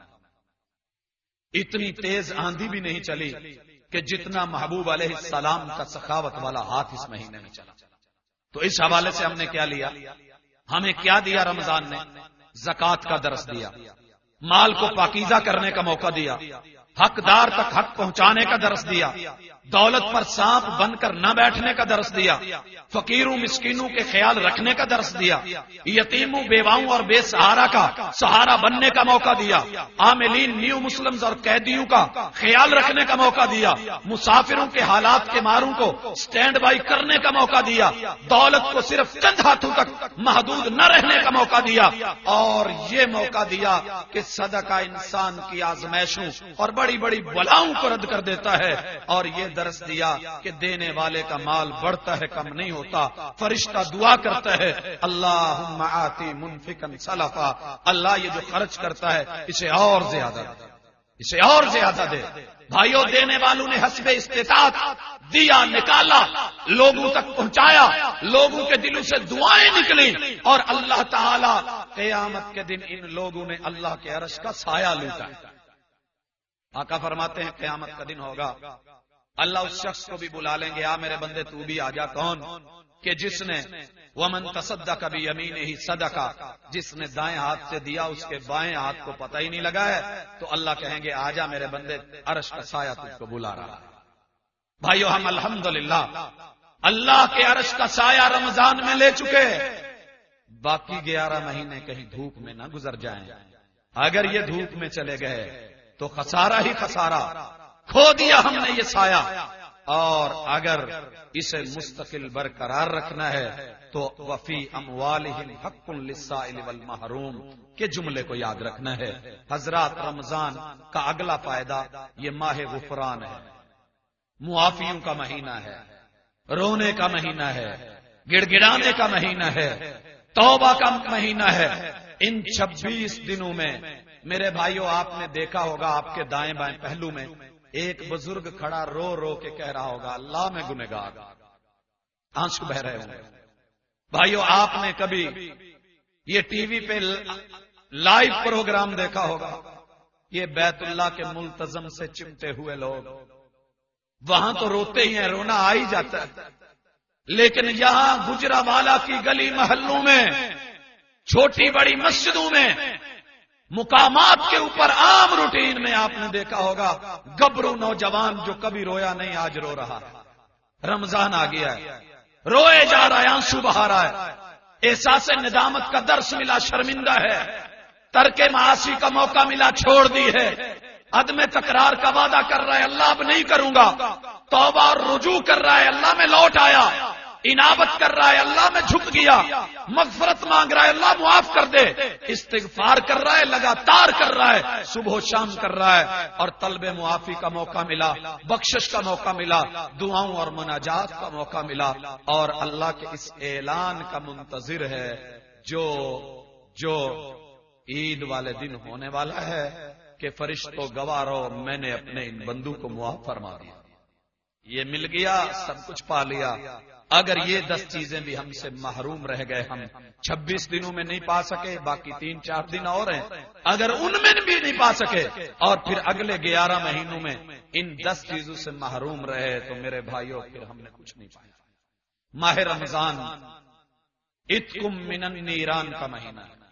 S1: اتنی تیز آندھی بھی نہیں چلی کہ جتنا محبوب علیہ السلام کا سخاوت والا ہاتھ اس مہینے میں چلا. تو اس حوالے سے ہم نے کیا لیا؟ ہمیں کیا دیا رمضان نے؟ زکات کا درس دیا, مال کو پاکیزہ کرنے کا موقع دیا, حقدار تک حق پہنچانے کا درس دیا, دولت پر سانپ بن کر نہ بیٹھنے کا درس دیا, فقیروں مسکینوں کے خیال رکھنے کا درس دیا, یتیموں بیواؤں اور بے سہارا کا سہارا بننے کا موقع دیا, عاملین نیو مسلمز اور قیدیوں کا خیال رکھنے کا موقع دیا, مسافروں کے حالات کے ماروں کو سٹینڈ بائی کرنے کا موقع دیا, دولت کو صرف چند ہاتھوں تک محدود نہ رہنے کا موقع دیا, اور یہ موقع دیا کہ صدقہ انسان کی آزمائشوں اور بڑی بڑی بلاؤں کو رد کر دیتا ہے, اور یہ درس دیا کہ دینے والے کا مال بڑھتا ہے, کم نہیں ہوتا. فرشتہ دعا کرتا ہے, اللہم آتی منفقا سلفا, اللہ یہ جو خرچ کرتا ہے اسے اور زیادہ دے, اسے اور زیادہ دے. بھائیوں دینے والوں نے حسب استطاعت دیا, نکالا, لوگوں تک پہنچایا, لوگوں کے دلوں سے دعائیں نکلی, اور اللہ تعالی قیامت کے دن ان لوگوں نے اللہ کے عرش کا سایہ لوٹا. آقا فرماتے ہیں قیامت کا دن ہوگا, اللہ اس شخص کو بھی بلا لیں گے, آ میرے بندے تو بھی آ جا. کون؟ کہ جس نے ومن تصدق بیمینہ صدقہ, جس نے دائیں ہاتھ سے دیا اس کے بائیں ہاتھ کو پتہ ہی نہیں لگا ہے, تو اللہ کہیں گے آ جا میرے بندے, عرش کا سایہ تجھ کو بلا رہا ہے. بھائیو ہم الحمدللہ اللہ کے عرش کا سایہ رمضان میں لے چکے, باقی 11 مہینے کہیں دھوپ میں نہ گزر جائیں. اگر یہ دھوپ میں چلے گئے تو خسارہ ہی خسارہ, کھو دیا ہم نے یہ سایہ. اور اگر اسے مستقل برقرار رکھنا ہے تو وفی اموالہم حق للسائل والمحروم کے جملے کو یاد رکھنا ہے. حضرات رمضان کا اگلا فائدہ یہ ماہ غفران ہے, معافیوں کا مہینہ ہے, رونے کا مہینہ ہے, گڑ گڑانے کا مہینہ ہے, توبہ کا مہینہ ہے. ان 26 دنوں میں میرے بھائیوں آپ نے دیکھا ہوگا آپ کے دائیں بائیں پہلو میں ایک بزرگ کھڑا رو رو کے کہہ رہا ہوگا اللہ میں گنہگار, آنسو بہ رہے ہوں. بھائیوں آپ نے کبھی یہ ٹی وی پہ لائیو پروگرام دیکھا ہوگا, یہ بیت اللہ کے ملتزم سے چمٹے ہوئے لوگ, وہاں تو روتے ہی ہیں, رونا آ ہی جاتا ہے, لیکن یہاں گجرانوالہ کی گلی محلوں میں, چھوٹی بڑی مسجدوں میں, مقامات کے اوپر عام روٹین میں آپ نے دیکھا ہوگا گبرو نوجوان جو کبھی رویا نہیں آج رو رہا ہے. رمضان آ گیا ہے, روئے جا رہا ہے, آنسو بہا رہا ہے, احساس ندامت کا درس ملا, شرمندہ ہے, ترک معاصی کا موقع ملا, چھوڑ دی ہے, عدم تکرار کا وعدہ کر رہا ہے اللہ اب نہیں کروں گا, توبہ اور رجوع کر رہا ہے اللہ میں لوٹ آیا, انابت کر رہا ہے اللہ میں جھک گیا، مغفرت مانگ رہا ہے اللہ معاف کر دے، استغفار کر رہا ہے، لگاتار کر رہا ہے، صبح و شام کر رہا ہے، اور طلب معافی کا موقع ملا، بخشش کا موقع ملا، دعاؤں اور مناجات کا موقع ملا، اور اللہ کے اس اعلان کا منتظر ہے جو عید والے دن ہونے والا ہے کہ فرشتوں گواہ رہو میں نے اپنے ان بندوں کو معاف فرما دیا، یہ مل گیا، سب کچھ پا لیا۔ اگر یہ 10 چیزیں بھی ہم سے محروم رہ گئے، ہم 26 دنوں میں نہیں پا سکے، باقی 3-4 دن اور ہیں، اگر ان میں بھی نہیں پا سکے اور پھر اگلے 11 مہینوں میں ان 10 چیزوں سے محروم رہے تو میرے بھائیوں پھر ہم نے کچھ نہیں پایا۔ ماہ رمضان اتقم من النیران کا مہینہ ہے۔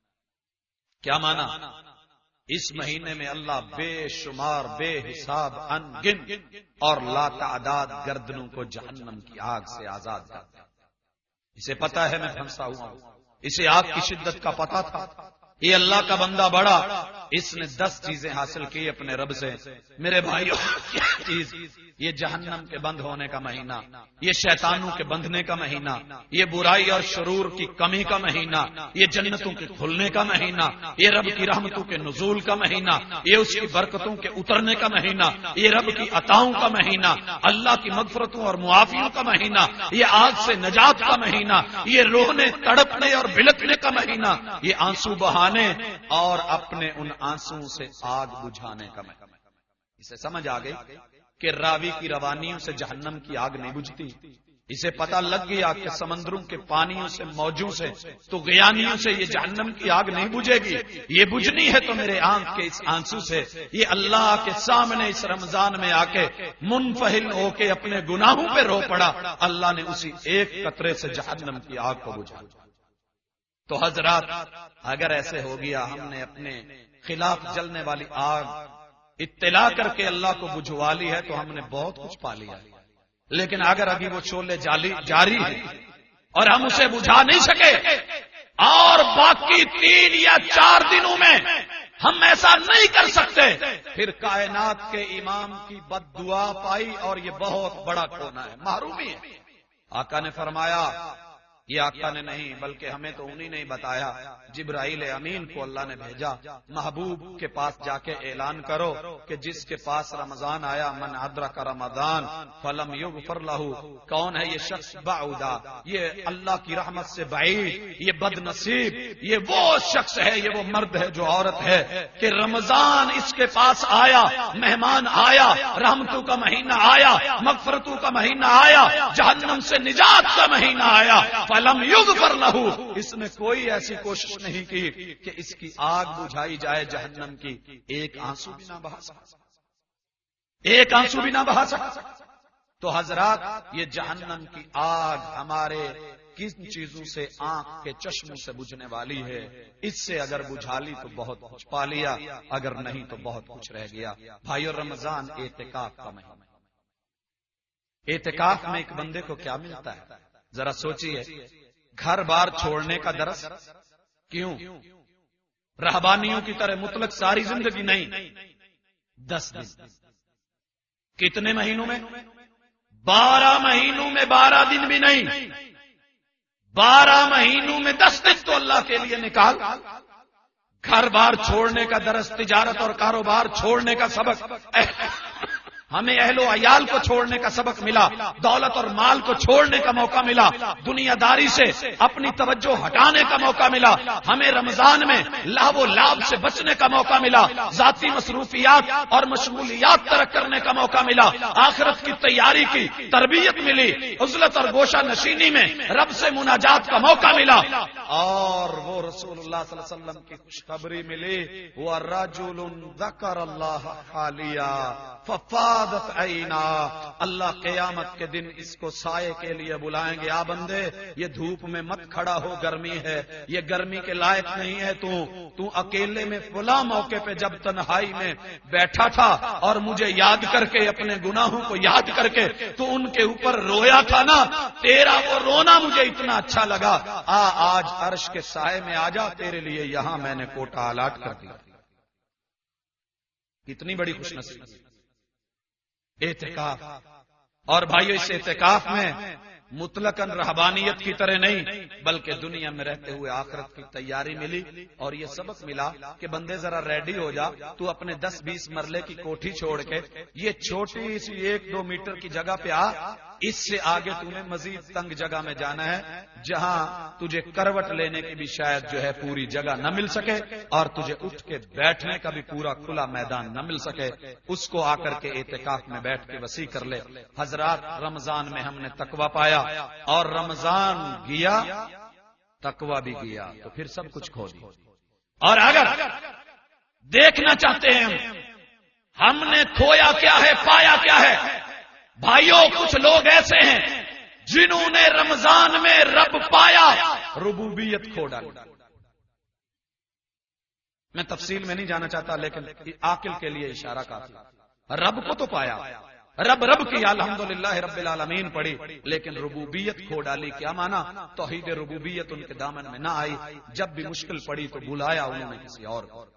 S1: کیا مانا؟ اس مہینے میں اللہ بے شمار بے حساب ان گن اور لا تعداد گردنوں کو جہنم کی آگ سے آزاد کرتا ہے۔ اسے پتا ہے میں پھنسا ہوا ہوں، اسے آگ کی شدت کا پتا تھا، یہ اللہ کا بندہ بڑا، اس نے 10 چیزیں حاصل کی اپنے رب سے۔ میرے بھائیوں، چیز یہ جہنم کے بند ہونے کا مہینہ، یہ شیطانوں کے بندھنے کا مہینہ، یہ برائی اور شرور کی کمی کا مہینہ، یہ جنتوں کے کھلنے کا مہینہ، یہ رب کی رحمتوں کے نزول کا مہینہ، یہ اس کی برکتوں کے اترنے کا مہینہ، یہ رب کی عطاؤں کا مہینہ، اللہ کی مغفرتوں اور معافیوں کا مہینہ، یہ آگ سے نجات کا مہینہ، یہ رونے تڑپنے اور بلکنے کا مہینہ، یہ آنسو بہانے اور اپنے ان آنسو سے آگ بجھانے کا مہینہ۔ اسے سمجھ آ گئی کہ راوی کی روانیوں سے جہنم کی آگ نہیں بجھتی، اسے پتہ لگ گیا کہ سمندروں کے پانیوں سے، موجوں سے، تو غیانیوں سے یہ جہنم کی آگ نہیں بجھے گی، یہ بجھنی ہے تو میرے آنکھ کے اس آنسو سے۔ یہ اللہ کے سامنے اس رمضان میں آ کے منفحل ہو کے اپنے گناہوں پہ رو پڑا، اللہ نے اسی ایک قطرے سے جہنم کی آگ کو بجھا۔ تو حضرات، اگر ایسے ہو گیا ہم نے اپنے خلاف جلنے والی آگ اطلاع کر کے اللہ کو بجھوا لی ہے تو ہم نے بہت کچھ پا لیا، لیکن اگر ابھی وہ شعلے جاری ہے اور ہم اسے بجھا نہیں سکے اور باقی 3 یا 4 دنوں میں ہم ایسا نہیں کر سکتے، پھر کائنات کے امام کی بد دعا پائی اور یہ بہت بڑا کونا ہے، محرومی ہے۔ آقا نے فرمایا، یہ آقا نے نہیں بلکہ ہمیں تو انہی نے بتایا، جبرائیل امین کو اللہ نے بھیجا، محبوب کے پاس جا کے اعلان کرو کہ جس کے پاس رمضان آیا، من ادرک رمضان فلم یغفر لہ، کون ہے یہ شخص؟ بعودا، یہ اللہ کی رحمت سے بعید، یہ بد نصیب، یہ وہ شخص ہے، یہ وہ مرد ہے جو عورت ہے کہ رمضان اس کے پاس آیا، مہمان آیا، رحمتوں کا مہینہ آیا، مغفرتوں کا مہینہ آیا، جہنم سے نجات کا مہینہ آیا، فلم یغفر لہ، اس نے کوئی ایسی کوشش نہیں کی کہ اس کی آگ بجھائی جائے جہنم کی، ایک آنسو بھی نہ بہا سکا، ایک آنسو بھی نہ بہا سکا۔ تو حضرات، یہ جہنم کی آگ ہمارے کن چیزوں سے؟ آنکھ کے چشموں سے بجھنے والی ہے، اس سے اگر بجھا لی تو بہت کچھ پا لیا، اگر نہیں تو بہت کچھ رہ گیا۔ بھائیو، رمضان اعتکاف کا مہینہ، اعتکاف میں ایک بندے کو کیا ملتا ہے؟ ذرا سوچئے، گھر بار چھوڑنے کا درس، کیوں؟ رہبانیوں کی طرح مطلق ساری زندگی نہیں، 10 دن۔ کتنے مہینوں میں؟ 12 مہینوں میں 12 دن بھی نہیں، 12 مہینوں میں 10 دن تو اللہ کے لیے نکال۔ گھر بار چھوڑنے کا درس، تجارت اور کاروبار چھوڑنے کا سبق، ہمیں اہل و عیال کو چھوڑنے کا سبق ملا، دولت اور مال کو چھوڑنے کا موقع ملا، دنیا داری سے اپنی توجہ ہٹانے کا موقع ملا، ہمیں رمضان میں لہو و لعب سے بچنے کا موقع ملا، ذاتی مصروفیات اور مشغولیات ترک کرنے کا موقع ملا، آخرت کی تیاری کی تربیت ملی، عزلت اور گوشہ نشینی میں رب سے مناجات کا موقع ملا، اور وہ رسول اللہ صلی اللہ علیہ وسلم کی خوشخبری ملی، وَرَجُلٌ ذَكَرَ اللَّهَ خَالِيًا ففاضت عینا، اللہ قیامت کے دن اس کو سائے کے لیے بلائیں گے، آ بندے یہ دھوپ میں مت کھڑا ہو، گرمی ہے، یہ گرمی کے لائق نہیں ہے، تو اکیلے میں فلاں موقع پہ جب تنہائی میں بیٹھا تھا اور مجھے یاد کر کے، اپنے گناہوں کو یاد کر کے تو ان کے اوپر رویا تھا نا، تیرا وہ رونا مجھے اتنا اچھا لگا، آج عرش کے سائے میں آ جا، تیرے لیے یہاں میں نے کوٹا الاٹ کر دیا۔ کتنی بڑی خوش نصیبی اعتکاف۔ اور بھائیو، اس اعتکاف میں مطلقاً رہبانیت کی طرح نہیں، بلکہ دنیا میں رہتے ہوئے آخرت کی تیاری ملی، اور یہ سبق ملا کہ بندے ذرا ریڈی ہو جا، تو اپنے 10-20 مرلے کی کوٹھی چھوڑ کے یہ چھوٹی سی 1-2 میٹر کی جگہ پہ آ، اس سے آگے تمہیں مزید تنگ جگہ میں جانا ہے، جہاں تجھے کروٹ لینے کی بھی شاید جو ہے پوری جگہ نہ مل سکے، اور تجھے اٹھ کے بیٹھنے کا بھی پورا کھلا میدان نہ مل سکے، اس کو آ کر کے اعتکاف میں بیٹھ کے وسیع کر لے۔ حضرات، رمضان میں ہم نے تقویٰ پایا، اور رمضان گیا تقویٰ بھی گیا، تو پھر سب کچھ کھو دیا۔ اور اگر دیکھنا چاہتے ہیں ہم نے کھویا کیا ہے، پایا کیا ہے، بھائیوں کچھ لوگ ایسے ہیں جنہوں نے رمضان میں رب پایا، ربوبیت کھو ڈالی۔ میں تفصیل میں نہیں جانا چاہتا، لیکن عاقل کے لیے اشارہ کافی۔ رب کو تو پایا، رب کی الحمدللہ رب العالمین پڑھی، لیکن ربوبیت کھو ڈالی۔ کیا مانا؟ توحید ربوبیت ان کے دامن میں نہ آئی، جب بھی مشکل پڑی تو بلایا انہوں نے کسی اور کو۔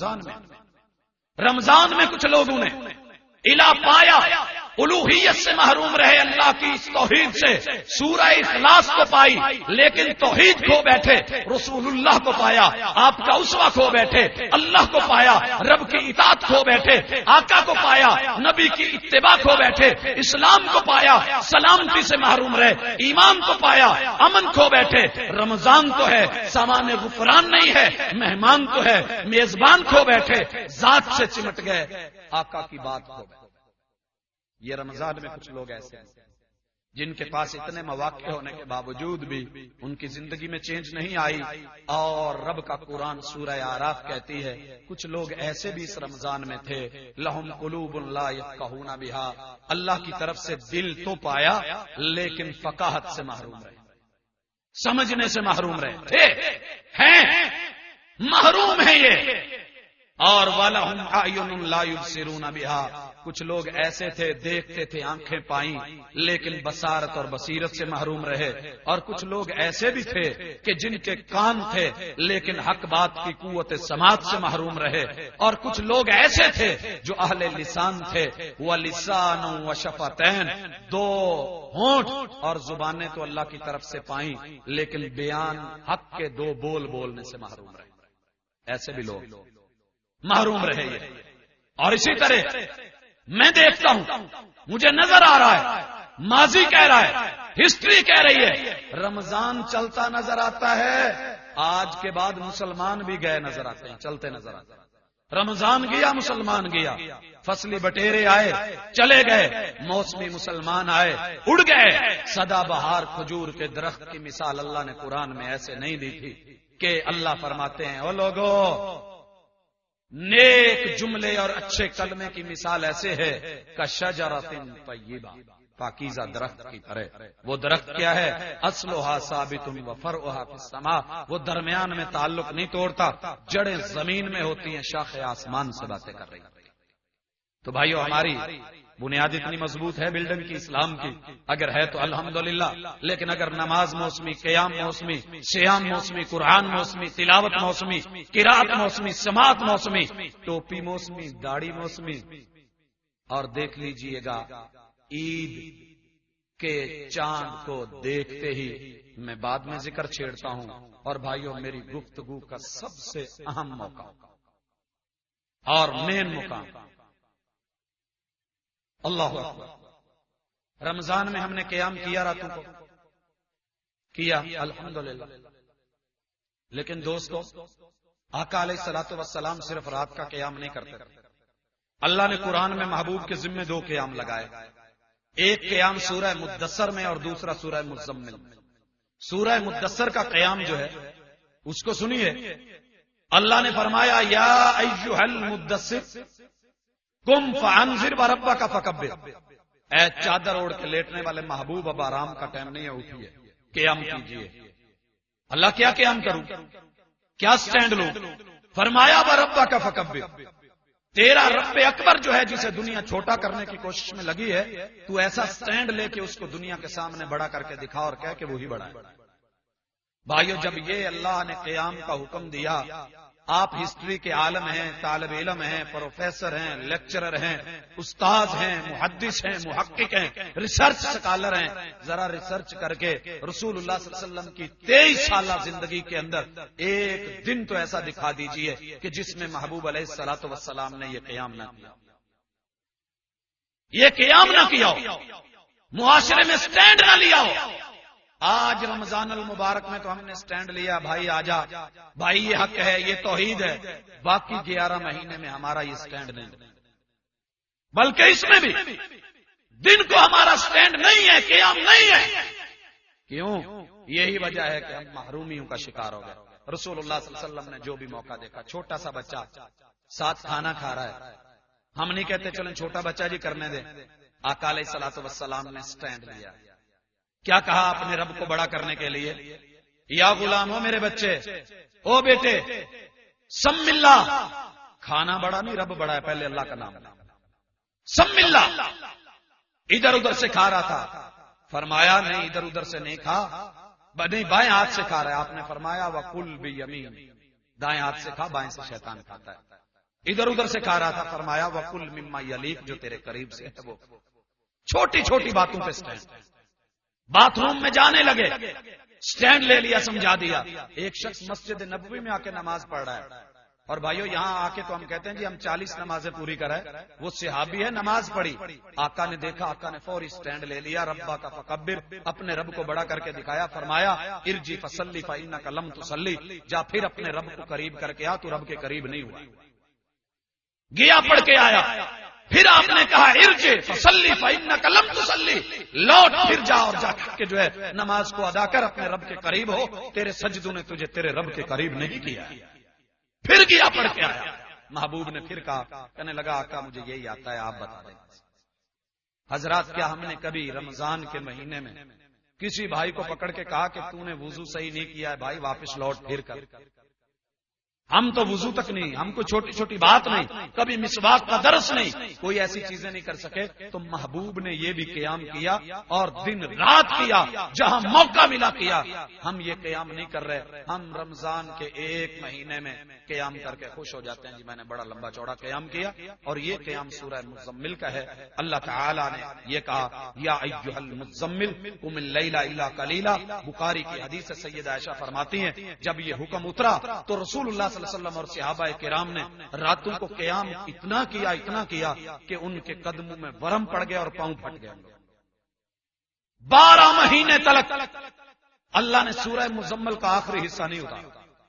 S1: رمضان میں کچھ لوگوں نے الہ پایا، الوہیت سے محروم رہے، اللہ کی اس توحید سے، سورہ اخلاص کو پائی، لیکن توحید کھو بیٹھے، رسول اللہ کو پایا، آپ کا اسوہ کھو بیٹھے، اللہ کو پایا، رب کی اطاعت کھو بیٹھے، آقا کو پایا، نبی کی اتباع کھو بیٹھے، اسلام کو پایا، سلامتی سے محروم رہے، ایمان کو پایا، امن کھو بیٹھے۔ رمضان تو ہے، سامان غفران نہیں ہے، مہمان تو ہے، میزبان کھو بیٹھے، ذات سے چمٹ گئے، آقا کی بات کھو بیٹھے۔ یہ رمضان میں کچھ لوگ ایسے ہیں جن کے پاس اتنے مواقع ہونے کے باوجود بھی ان کی زندگی میں چینج نہیں آئی، اور رب کا قرآن سورہ اعراف کہتی ہے کچھ لوگ ایسے بھی اس رمضان میں تھے، لہم قلوب لا یفقہون بہا، اللہ کی طرف سے دل تو پایا لیکن فقاہت سے محروم رہے، سمجھنے سے محروم رہے تھے، ہیں محروم ہیں یہ۔ اور وَلَهُمْ أَعْيُنٌ لَا يُبْصِرُونَ بِهَا، کچھ لوگ ایسے تھے دیکھتے تھے، آنکھیں پائیں، لیکن بصارت اور بصیرت سے محروم رہے، اور کچھ لوگ ایسے بھی تھے کہ جن کے کان تھے لیکن حق بات کی قوت سماعت سے محروم رہے، اور کچھ لوگ ایسے تھے جو اہل لسان تھے، وَلِسَانٌ وَشَفَتَيْن، 2 ہونٹ اور زبانیں تو اللہ کی طرف سے پائیں، لیکن بیان حق کے 2 بول بولنے سے محروم رہے۔ ایسے بھی لوگ محروم رہے یہ۔ اور اسی طرح میں دیکھتا ہوں، مجھے نظر آ رہا ہے، ماضی کہہ رہا ہے، ہسٹری کہہ رہی ہے، رمضان چلتا نظر آتا ہے، آج کے بعد مسلمان بھی گئے نظر آتے ہیں، چلتے نظر آتے ہیں۔ رمضان گیا، مسلمان گیا، فصلی بٹیرے آئے، چلے گئے، موسمی مسلمان آئے، اڑ گئے۔ سدا بہار کھجور کے درخت کی مثال اللہ نے قرآن میں ایسے نہیں دی تھی کہ اللہ فرماتے ہیں او لوگو، نیک جملے اور اچھے کلمے کی مثال ایسے ہے کشجرۃ طیبہ، پاکیزہ درخت کی طرح۔ وہ درخت کیا ہے؟ اصلھا ثابت وفرعھا فی السماء، وہ درمیان میں تعلق نہیں توڑتا، جڑیں زمین میں ہوتی ہیں، شاخیں آسمان سے باتیں کر رہی ہیں۔ تو بھائیو، ہماری بنیاد اتنی مضبوط ہے بلڈنگ کی، اسلام کی، اگر ہے تو الحمدللہ، لیکن اگر نماز موسمی، قیام موسمی، سیام موسمی، قرآن موسمی، تلاوت موسمی، قرات موسمی، سماعت موسمی، ٹوپی موسمی، داڑھی موسمی، اور دیکھ لیجئے گا عید کے چاند کو دیکھتے ہی، میں بعد میں ذکر چھیڑتا ہوں، اور بھائیو میری گفتگو کا سب سے اہم موقع اور مین مقام، اللہ اکبر، رمضان میں ہم نے قیام کیا، راتوں کو کیا الحمدللہ، لیکن دوستو آقا علیہ الصلوۃ والسلام صرف رات کا قیام نہیں کرتے، اللہ نے قرآن میں محبوب کے ذمہ 2 قیام لگائے، ایک قیام سورہ مدثر میں اور دوسرا سورہ مزمل میں۔ سورہ مدثر کا قیام جو ہے اس کو سنیے، اللہ نے فرمایا یا ایھا المدثر قم فانذر وربک فکبر، اے چادر اوڑھ کے لیٹنے والے محبوب، اب آرام کا ٹائم نہیں ہے، اٹھیے قیام کیجیے۔ اللہ کیا قیام کروں، کیا سٹینڈ لوں؟ فرمایا وربک فکبر، تیرا رب اکبر جو ہے جسے دنیا چھوٹا کرنے کی کوشش میں لگی ہے، تو ایسا سٹینڈ لے کے اس کو دنیا کے سامنے بڑا کر کے دکھا اور کہہ کہ وہی بڑا ہے۔ بھائیو، جب یہ اللہ نے قیام کا حکم دیا آپ ہسٹری کے عالم ہیں، طالب علم ہیں، پروفیسر ہیں، لیکچرر ہیں، استاد ہیں، محدث ہیں، محقق ہیں، ریسرچ سکالر ہیں. ذرا ریسرچ کر کے رسول اللہ صلی اللہ علیہ وسلم کی 23 سالہ زندگی کے اندر ایک دن تو ایسا دکھا دیجئے کہ جس میں محبوب علیہ الصلوۃ والسلام نے یہ قیام نہ کیا، یہ قیام نہ کیا ہو، معاشرے میں سٹینڈ نہ لیا ہو. آج رمضان المبارک میں تو ہم نے سٹینڈ لیا، بھائی آجا، بھائی یہ حق ہے، یہ توحید ہے. باقی 11 مہینے میں ہمارا یہ سٹینڈ نہیں، بلکہ اس میں بھی دن کو ہمارا سٹینڈ نہیں ہے، قیام نہیں ہے. کیوں؟ یہی وجہ ہے کہ ہم محرومیوں کا شکار ہو گئے. رسول اللہ صلی اللہ علیہ وسلم نے جو بھی موقع دیکھا، چھوٹا سا بچہ ساتھ کھانا کھا رہا ہے، ہم نہیں کہتے چلیں چھوٹا بچہ جی کرنے دیں. آقا علیہ الصلوۃ والسلام نے سٹینڈ لیا. کیا کہا اپنے رب کو بڑا کرنے کے لیے؟ یا غلام ہو میرے بچے، او بیٹے، سم اللہ. کھانا بڑا نہیں، رب بڑا ہے، پہلے اللہ کا نام. سم اللہ. ادھر ادھر سے کھا رہا تھا، فرمایا نہیں ادھر ادھر سے نہیں کھا، نہیں بائیں ہاتھ سے کھا رہا ہے. آپ نے فرمایا وَقُلْ بِيَمِينٍ، دائیں ہاتھ سے کھا، بائیں سے شیطان کھاتا ہے. ادھر ادھر سے کھا رہا تھا، فرمایا وَقُلْ مِمَّا يَلِيكَ، جو تیرے قریب سے ہے. وہ چھوٹی چھوٹی باتوں پہ سٹینڈ. باتھ روم میں جانے لگے، سٹینڈ لے لیا، سمجھا دیا. ایک شخص مسجد نبوی میں آ کے نماز پڑھ رہا ہے، اور بھائیو یہاں آ کے تو ہم کہتے ہیں جی ہم 40 نمازیں پوری کریں. وہ صحابی ہے، نماز پڑھی، آقا نے دیکھا، آقا نے فوری سٹینڈ لے لیا. ربا کا فکبر، اپنے رب کو بڑا کر کے دکھایا. فرمایا ارجی فصلی فانک لم تصلی، جا پھر اپنے رب کو قریب کر کے آ، تو رب کے قریب نہیں ہوا. گیا، پڑھ کے آیا. پھر آپ نے کہا ارجع فصلی فانک لم تصلی، لوٹ پھر جا اور جا کے جو ہے نماز کو ادا کر، اپنے رب کے قریب ہو. تیرے سجدوں نے تجھے تیرے رب کے قریب نہیں کیا. پھر گیا، پڑھ کے آیا. محبوب نے پھر کہا، کہنے لگا آقا مجھے یہی آتا ہے، آپ بتا دیں. حضرات کیا ہم نے کبھی رمضان کے مہینے میں کسی بھائی کو پکڑ کے کہا کہ تو نے وضو صحیح نہیں کیا ہے بھائی، واپس لوٹ پھر کر؟ ہم تو وضو تک نہیں، ہم کو چھوٹی چھوٹی بات نہیں، کبھی مسواک کا درس نہیں، کوئی ایسی چیزیں نہیں کر سکے. تو محبوب نے یہ بھی قیام کیا اور دن رات کیا، جہاں موقع ملا کیا. ہم یہ قیام نہیں کر رہے. ہم رمضان کے ایک مہینے میں قیام کر کے خوش ہو جاتے ہیں، جی میں نے بڑا لمبا چوڑا قیام کیا. اور یہ قیام سورہ مزمل کا ہے. اللہ تعالی نے یہ کہا یا ایھا المزمل قم اللیل الا قلیلا. بخاری کی حدیث سے سیدہ عائشہ فرماتی ہیں جب یہ حکم اترا تو رسول اللہ صلی اللہ علیہ وسلم اور صحابہ کرام نے راتوں کو قیام اتنا کیا کہ ان کے قدموں میں ورم پڑ گیا اور پاؤں پھٹ گئے. 12 مہینے تک اللہ نے سورہ مزمل کا آخری حصہ نہیں اتارا.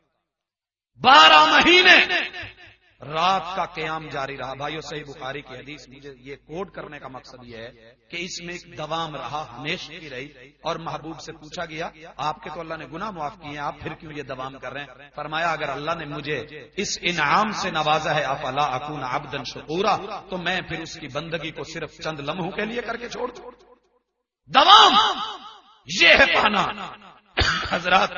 S1: 12 مہینے رات کا قیام جاری رہا. بھائیو صحیح بخاری کی حدیث، مجھے یہ کوٹ کرنے کا مقصد یہ ہے کہ اس میں ایک دوام رہا، ہمیشہ کی رہی. اور محبوب سے پوچھا گیا آپ کے تو اللہ نے گناہ معاف کیے ہیں، آپ پھر کیوں یہ دوام کر رہے ہیں؟ فرمایا اگر اللہ نے مجھے اس انعام سے نوازا ہے افلا اکون عبدا شکورا، تو میں پھر اس کی بندگی کو صرف چند لمحوں کے لیے کر کے چھوڑ دوں. دوام یہ ہے پانا. حضرات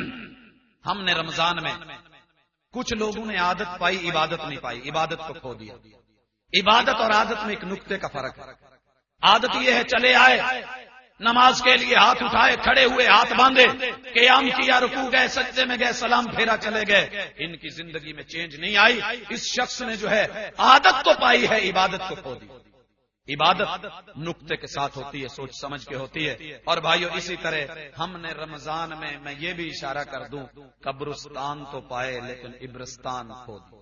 S1: ہم نے رمضان میں کچھ لوگوں نے عادت پائی، عبادت نہیں پائی، عبادت کو کھو دیا. عبادت اور عادت میں ایک نقطے کا فرق ہے. عادت یہ ہے چلے آئے نماز کے لیے، ہاتھ اٹھائے، کھڑے ہوئے، ہاتھ باندھے، قیام کیا، رکوع گئے، سجدے میں گئے، سلام پھیرا، چلے گئے. ان کی زندگی میں چینج نہیں آئی. اس شخص نے جو ہے عادت تو پائی ہے، عبادت کو کھو دی. عبادت نقطے کے ساتھ ہوتی ہے، سوچ سمجھ کے ہوتی ہے. اور بھائیو اسی طرح ہم نے رمضان میں یہ بھی اشارہ کر دوں، قبرستان تو پائے لیکن عبرستان کھو دی.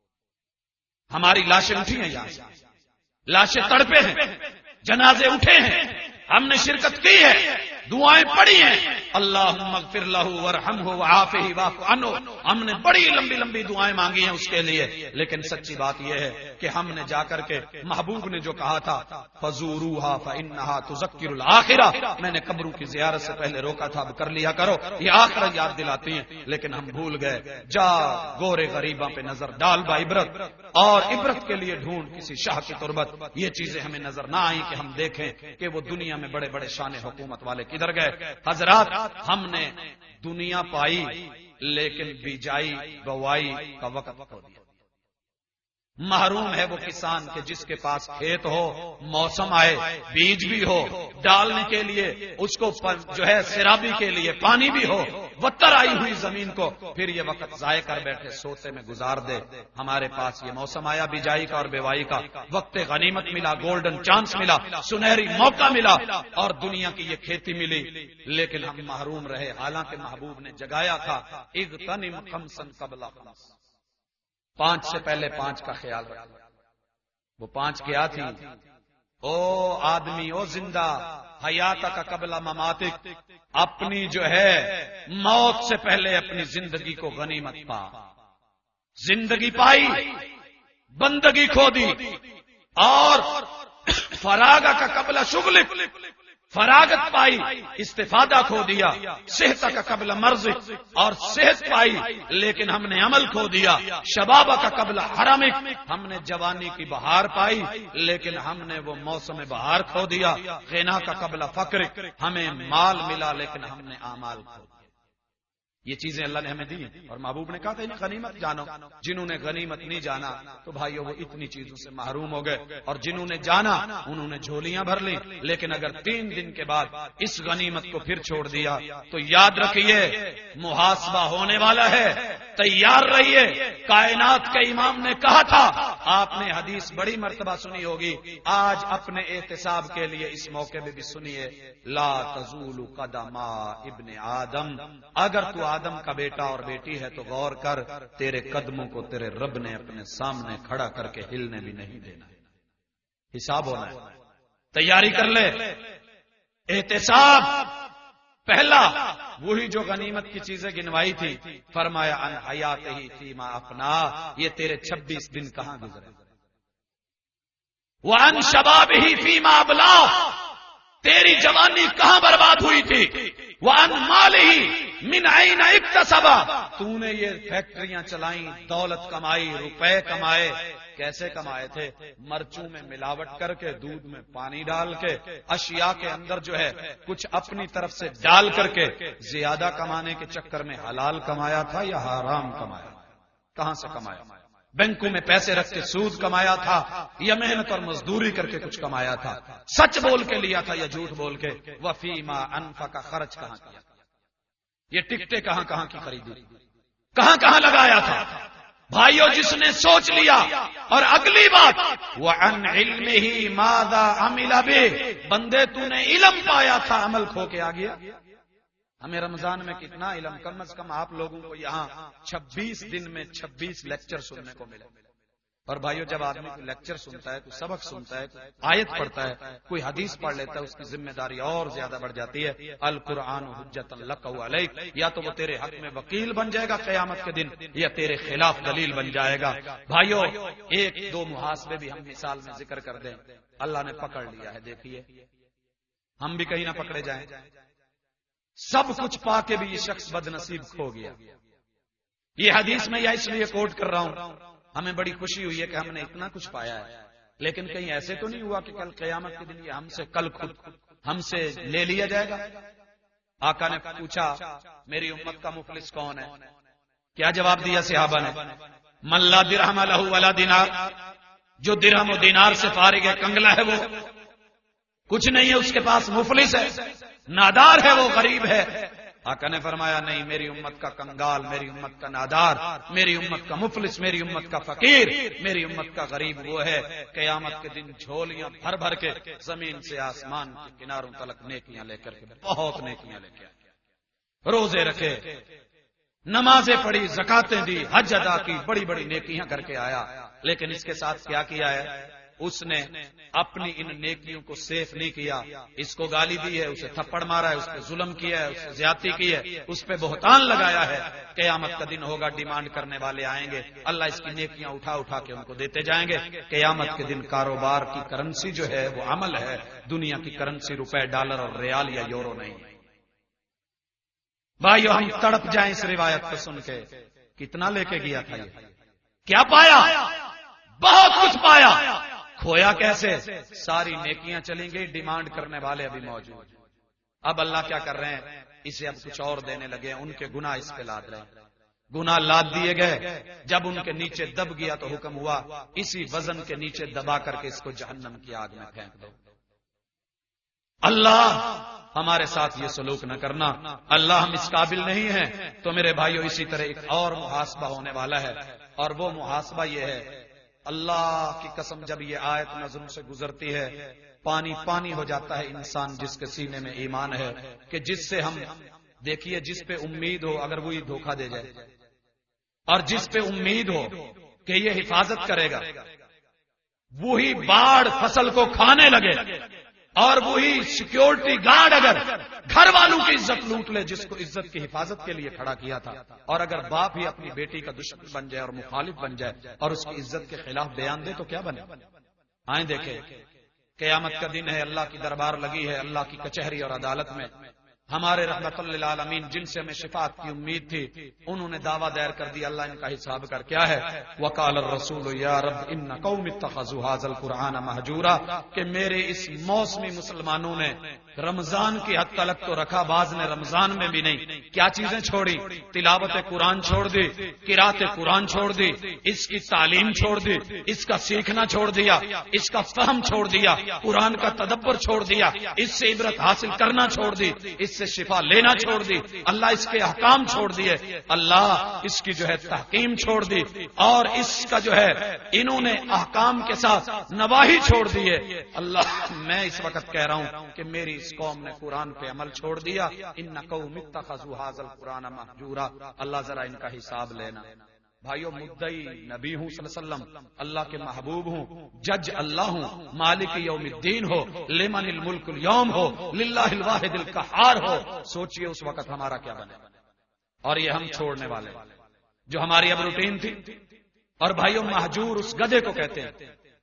S1: ہماری لاشیں اٹھی ہیں، یہاں لاشیں تڑپے ہیں، جنازے اٹھے ہیں، ہم نے شرکت کی ہے، دعائیں پڑھی ہیں، اللہم اغفر لہ وارحمہ وعافہ واعف عنہ. ہم نے بڑی لمبی لمبی دعائیں مانگی ہیں اس کے لیے. لیکن سچی بات یہ ہے کہ ہم نے جا کر کے محبوب نے جو کہا تھا فزوروہا فانہا تذکر الآخرہ، میں نے قبروں کی زیارت سے پہلے روکا تھا، اب کر لیا کرو، یہ آخرت یاد دلاتی ہیں. لیکن ہم بھول گئے. جا گورے غریباں پہ نظر ڈال با عبرت، اور عبرت کے لیے ڈھونڈ کسی شاہ کی تربت. یہ چیزیں ہمیں نظر نہ آئیں کہ ہم دیکھیں کہ وہ دنیا میں بڑے بڑے شان حکومت والے کدھر گئے. حضرات ہم نے دنیا پائی لیکن بیجائی بوائی کا وقت کھو دیا. محروم ہے وہ کسان کہ جس کے پاس کھیت ہو، موسم آئے، بیج بھی ہو، ڈالنے کے لیے اس کو جو ہے سیرابی کے لیے پانی بھی ہو، وتر آئی ہوئی زمین کو پھر یہ وقت ضائع کر بیٹھے سوتے میں گزار دے. ہمارے پاس یہ موسم آیا بیجائی کا اور بیوائی کا, وقت غنیمت ملا, گولڈن چانس ملا, سنہری موقع ملا اور دنیا کی یہ کھیتی ملی, لیکن ہم محروم رہے. حالانکہ محبوب نے جگایا تھا اغتنم خمسا قبل خمس, 5 سے پہلے 5 کا خیال رکھو. وہ 5 کیا تھی؟ او آدمی, او زندہ, حیات کا قبل مماتک, اپنی جو ہے موت سے پہلے اپنی زندگی کو غنیمت پا. زندگی پائی, بندگی کھو دی, اور فراغ کا قبل شغل, فراغت پائی, استفادہ کھو دیا. صحت کا قبل مرض, اور صحت پائی لیکن ہم نے عمل کھو دیا. شباب کا قبل حرمک, ہم نے جوانی کی بہار پائی لیکن ہم نے وہ موسم بہار کھو دیا. غنا کا قبل فقر, ہمیں مال ملا لیکن ہم نے اعمال کھو دیا. یہ چیزیں اللہ نے ہمیں دی, اور محبوب نے کہا تھا انہیں غنیمت جانو. جنہوں نے غنیمت نہیں جانا تو بھائیو وہ اتنی چیزوں سے محروم ہو گئے, اور جنہوں نے جانا انہوں نے جھولیاں بھر لی. لیکن اگر 3 دن کے بعد اس غنیمت کو پھر چھوڑ دیا تو یاد رکھیے محاسبہ ہونے والا ہے, تیار رہیے. کائنات کے امام نے کہا تھا, آپ نے حدیث بڑی مرتبہ سنی ہوگی, آج اپنے احتساب کے لیے اس موقع میں بھی سنیے, لا تزول قدم ابن آدم, اگر تو آدم کا بیٹا اور بیٹی ہے تو غور کر, تیرے قدموں کو تیرے رب نے اپنے سامنے کھڑا کر کے ہلنے بھی نہیں دینا. حساب ہونا ہے, تیاری کر لے. احتساب پہلا وہی جو غنیمت کی چیزیں گنوائی تھی, فرمایا ان حیاتہ فیما افنا, یہ تیرے 26 دن کہاں گزرے. وان شبابہ فیما ابلا, تیری جوانی کہاں برباد ہوئی تھی. وان مالہ من عین اکتسبا, تو نے یہ فیکٹریاں چلائیں, دولت کمائی, روپے کمائے. کیسے کمائے تھے؟ مرچوں میں ملاوٹ کر کے, دودھ میں پانی ڈال کے, اشیاء کے اندر جو ہے کچھ اپنی طرف سے ڈال کر کے. زیادہ کمانے کے چکر میں حلال کمایا تھا یا حرام کمایا؟ کہاں سے کمایا؟ بینکوں میں پیسے رکھ کے سود کمایا تھا یا محنت اور مزدوری کر کے کچھ کمایا تھا؟ سچ بول کے لیا تھا یا جھوٹ بول کے؟ وفیما انفق, خرچ کہاں کیا؟ یہ ٹکٹیں کہاں کہاں کی خریدی, کہاں کہاں لگایا تھا؟ بھائیو, جس نے سوچ لیا. اور اگلی بات, وعن علمہ ماذا عمل بہ, بندے تو نے علم پایا تھا, عمل کھو کے آ گیا. ہمیں رمضان میں کتنا علم, کم از کم آپ لوگوں کو یہاں 26 دن میں 26 لیکچر سننے کو ملے. اور بھائیو, جب آدمی کو لیکچر سنتا ہے, کوئی سبق سنتا ہے, آیت پڑھتا ہے, کوئی حدیث پڑھ لیتا ہے, اس کی ذمہ داری اور زیادہ بڑھ جاتی ہے. القرآن حجت لک علیک, یا تو وہ تیرے حق میں وکیل بن جائے گا قیامت کے دن, یا تیرے خلاف دلیل بن جائے گا. بھائیو, 1-2 محاسبے بھی ہم مثال میں ذکر کر دیں. اللہ نے پکڑ لیا ہے, دیکھیے ہم بھی کہیں نہ پکڑے جائیں. سب کچھ پا کے بھی یہ شخص بد نصیب کھو گیا. یہ حدیث میں یا اس لیے کوٹ کر رہا ہوں, ہمیں بڑی خوشی ہوئی ہے کہ ہم نے اتنا کچھ پایا ہے, لیکن کہیں ایسے تو نہیں ہوا کہ کل قیامت کے دن یہ ہم سے کل خود ہم سے لے لیا جائے گا. آقا نے پوچھا میری امت کا مفلس کون ہے؟ کیا جواب دیا صحابہ نے؟ من لا درہم لہ ولا دینار, جو درہم و دینار سے فارغ ہے, کنگلا ہے, وہ کچھ نہیں ہے اس کے پاس, مفلس ہے, نادار ہے, وہ غریب ہے. آقا نے فرمایا نہیں, میری امت کا کنگال, میری امت کا نادار, میری امت کا مفلس, میری امت کا فقیر, میری امت کا غریب وہ ہے قیامت کے دن جھولیاں بھر بھر کے زمین سے آسمان کے کناروں تلک نیکیاں لے کر کے, بہت نیکیاں لے کے, روزے رکھے, نمازیں پڑھی, زکاتیں دی, حج ادا کی, بڑی بڑی نیکیاں کر کے آیا. لیکن اس کے ساتھ کیا کیا ہے؟ اس نے اپنی ان نیکیوں کو سیف نہیں کیا, اس کو گالی دی ہے, اسے تھپڑ مارا ہے, اس پہ ظلم کیا ہے, اس سے زیادتی کی ہے, اس پہ بہتان لگایا ہے. قیامت کا دن ہوگا, ڈیمانڈ کرنے والے آئیں گے, اللہ اس کی نیکیاں اٹھا اٹھا کے ان کو دیتے جائیں گے. قیامت کے دن کاروبار کی کرنسی جو ہے وہ عمل ہے, دنیا کی کرنسی روپے, ڈالر اور ریال یا یورو نہیں. بھائیو, ہم تڑپ جائیں اس روایت کو سن کے, کتنا لے کے گیا تھا, یہ کیا پایا؟ بہت کچھ پایا. کھویا کیسے؟ ساری نیکیاں چلیں گئی, ڈیمانڈ کرنے والے ابھی موجود. اب اللہ کیا کر رہے ہیں؟ اسے اب کچھ اور دینے لگے, ان کے گناہ اس پہ لاد رہے ہیں. گناہ لاد دیے گئے, جب ان کے نیچے دب گیا تو حکم ہوا اسی وزن کے نیچے دبا کر کے اس کو جہنم کی آگ میں پھینک دو. اللہ ہمارے ساتھ یہ سلوک نہ کرنا، اللہ ہم اس قابل نہیں ہیں۔ تو میرے بھائیو اسی طرح ایک اور محاسبہ ہونے والا ہے، اور وہ محاسبہ یہ ہے، اللہ کی قسم جب یہ آیت نظر سے گزرتی ہے پانی پانی ہو جاتا ہے انسان جس کے سینے میں ایمان ہے، کہ جس سے ہم دیکھیے جس پہ امید ہو اگر وہی دھوکہ دے جائے، اور جس پہ امید ہو کہ یہ حفاظت کرے گا وہی باڑ فصل کو کھانے لگے، اور وہی سیکیورٹی گارڈ اگر گھر والوں کی عزت لوٹ لے جس کو عزت کی حفاظت کے لیے کھڑا کیا تھا، اور اگر باپ ہی اپنی بیٹی کا دشمن بن جائے اور مخالف بن جائے اور اس کی عزت کے خلاف بیان دے تو کیا بنے؟ آئیں دیکھیں قیامت کا دن ہے، اللہ کی دربار لگی ہے، اللہ کی کچہری اور عدالت میں ہمارے رحمت للعالمین جن سے ہمیں شفاعت کی امید تھی انہوں نے دعویٰ دائر کر دیا، اللہ ان کا حساب کر کیا ہے؟ وقال الرسول یا رب ان قوم اتخذوا هذا القرآن مہجورا، کہ میرے اس موسمی مسلمانوں نے رمضان کی حد تلک تو رکھا، بعض نے رمضان میں بھی نہیں، کیا چیزیں چھوڑی؟ تلاوت قرآن چھوڑ دی، قرات قرآن چھوڑ دی، اس کی تعلیم چھوڑ دی، اس کا سیکھنا چھوڑ دیا، اس کا فہم چھوڑ دیا، قرآن کا تدبر چھوڑ دیا، اس سے عبرت حاصل کرنا چھوڑ دی، اس سے شفا لینا چھوڑ دی، اللہ اس کے احکام چھوڑ دیے، اللہ اس کی جو ہے تحکیم چھوڑ دی، اور اس کا جو ہے انہوں نے احکام کے ساتھ نواہی چھوڑ دیے۔ اللہ میں اس وقت کہہ رہا ہوں کہ میری اس قوم نے قرآن پہ عمل چھوڑ دیا، ان قوم اتخذوا هذا القرآن مہجورا، اللہ ذرا ان کا حساب لینا۔ بھائیو مدعی نبی ہوں صلی اللہ علیہ وسلم، اللہ کے محبوب ہوں، جج اللہ ہوں، مالک یوم الدین ہو، لمن الملک اليوم ہو، للہ الواحد القہار ہو، سوچئے اس وقت ہمارا کیا بنے، اور یہ ہم چھوڑنے والے جو ہماری اب روٹین تھی۔ اور بھائیو مہجور اس گدھے کو کہتے ہیں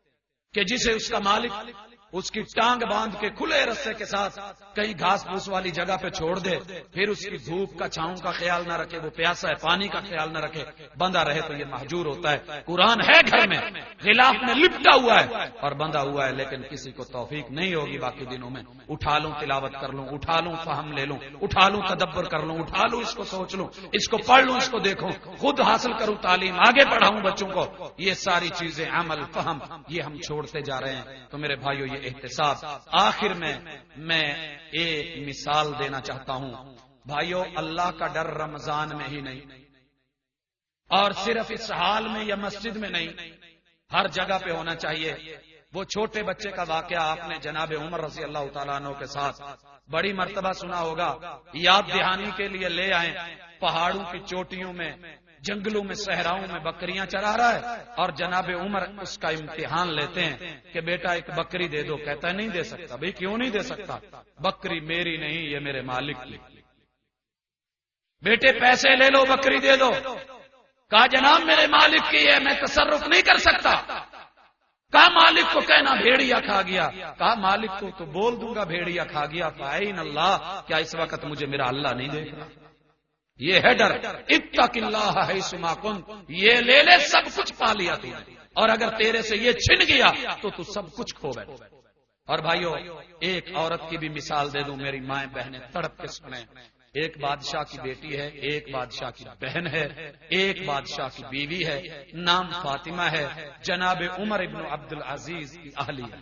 S1: کہ جسے اس کا مالک اس کی ٹانگ باندھ کے کھلے رسے کے ساتھ کہیں گھاس پھوس والی جگہ پہ چھوڑ دے، پھر اس کی دھوپ کا چھاؤں کا خیال نہ رکھے، وہ پیاسا ہے پانی کا خیال نہ رکھے، بندہ رہے تو یہ مہجور ہوتا ہے۔ قرآن ہے گھر میں، غلاف میں لپٹا ہوا ہے اور بندہ ہوا ہے، لیکن کسی کو توفیق نہیں ہوگی باقی دنوں میں اٹھا لوں تلاوت کر لوں، اٹھا لوں فہم لے لوں، اٹھا لوں تدبر کر لوں، اٹھا لوں اس کو سوچ لوں، اس کو پڑھ لوں، اس کو دیکھوں، خود حاصل کروں تعلیم، آگے پڑھاؤں بچوں کو، یہ ساری چیزیں عمل فہم یہ ہم چھوڑتے جا رہے ہیں۔ تو میرے بھائیو یہ احتساب، آخر میں ایک مثال دینا چاہتا ہوں بھائیو، اللہ کا ڈر رمضان میں ہی نہیں، اور صرف اس حال میں یا مسجد میں نہیں، ہر جگہ پہ ہونا چاہیے۔ وہ چھوٹے بچے کا واقعہ آپ نے جناب عمر رضی اللہ تعالیٰ عنہ کے ساتھ بڑی مرتبہ سنا ہوگا، یاد دہانی کے لیے لے آئیں، پہاڑوں کی چوٹیوں میں جنگلوں میں صحراؤں میں بکریاں چرا رہا ہے، اور جناب عمر اس کا امتحان لیتے ہیں کہ بیٹا ایک بکری دے دو، کہتا ہے نہیں دے سکتا۔ بھئی کیوں نہیں دے سکتا؟ بکری میری نہیں، یہ میرے مالک کی۔ بیٹے پیسے لے لو بکری دے دو، کہا جناب میرے مالک کی ہے، میں تصرف نہیں کر سکتا۔ کہا مالک کو کہنا بھیڑیا کھا گیا، کہا مالک کو تو بول دوں گا بھیڑیا کھا گیا، فَأَيْنَ اللَّهُ، کیا اس وقت مجھے میرا اللہ نہیں دیکھ رہا؟ یہ ہے ڈر، اتق اللہ حیث ما کنت، یہ لے لے سب کچھ پا لیا تو، اور اگر تیرے سے یہ چھن گیا تو تو سب کچھ کھو بیٹھ۔ اور بھائیو ایک عورت کی بھی مثال دے دوں، میری مائیں بہنیں تڑپ کے سنیں، ایک بادشاہ کی بیٹی ہے، ایک بادشاہ کی بہن ہے، ایک بادشاہ کی بیوی ہے، نام فاطمہ ہے، جناب عمر ابن عبد العزیز کی اہلیہ،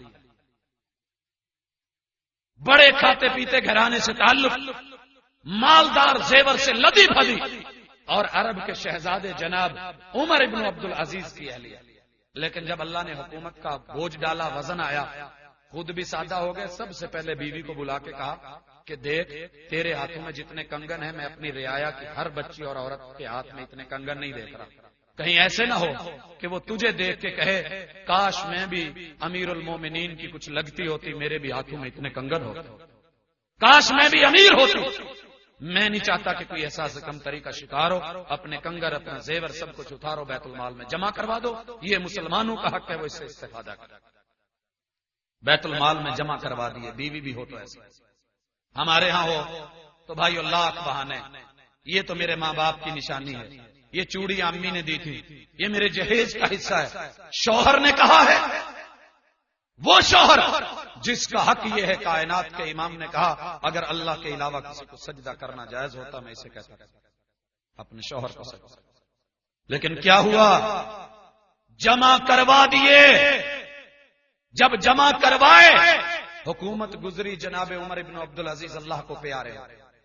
S1: بڑے کھاتے پیتے گھرانے سے تعلق، مالدار زیور سے لدی بھدی، اور عرب کے شہزادے جناب عمر ابن عبد العزیز کی اہلیہ۔ لیکن جب اللہ نے حکومت کا بوجھ ڈالا، وزن آیا، خود بھی سادہ ہو گئے، سب سے پہلے بیوی کو بلا کے کہا کہ دیکھ تیرے ہاتھوں میں جتنے کنگن ہیں، میں اپنی رعایا کی ہر بچی اور عورت کے ہاتھ میں اتنے کنگن نہیں دیکھ رہا، کہیں ایسے نہ ہو کہ وہ تجھے دیکھ کے کہے کاش میں بھی امیر المومنین کی کچھ لگتی ہوتی، میرے بھی ہاتھوں میں اتنے کنگن ہوتے، کاش میں بھی امیر ہوتی۔ میں نہیں چاہتا کہ کوئی احساس کمتری کا شکار ہو، اپنے کنگر اپنا زیور سب کچھ اتارو، بیت المال میں جمع کروا دو، یہ مسلمانوں کا حق ہے، وہ اس سے استفادہ کرے۔ بیت المال میں جمع کروا دیے، بیوی بھی ہو تو ایسا، ہمارے ہاں ہو تو بھائی اللہ کے بہانے، یہ تو میرے ماں باپ کی نشانی ہے، یہ چوڑی امی نے دی تھی، یہ میرے جہیز کا حصہ ہے۔ شوہر نے کہا ہے، وہ شوہر جس کا حق یہ ہے، کائنات کے امام نے کہا اگر اللہ کے علاوہ کسی کو سجدہ کرنا جائز ہوتا میں اسے کہتا اپنے شوہر کو سجدہ، لیکن کیا ہوا؟ جمع کروا دیے، جب جمع کروائے حکومت گزری جناب عمر ابن عبدالعزیز اللہ کو پیارے،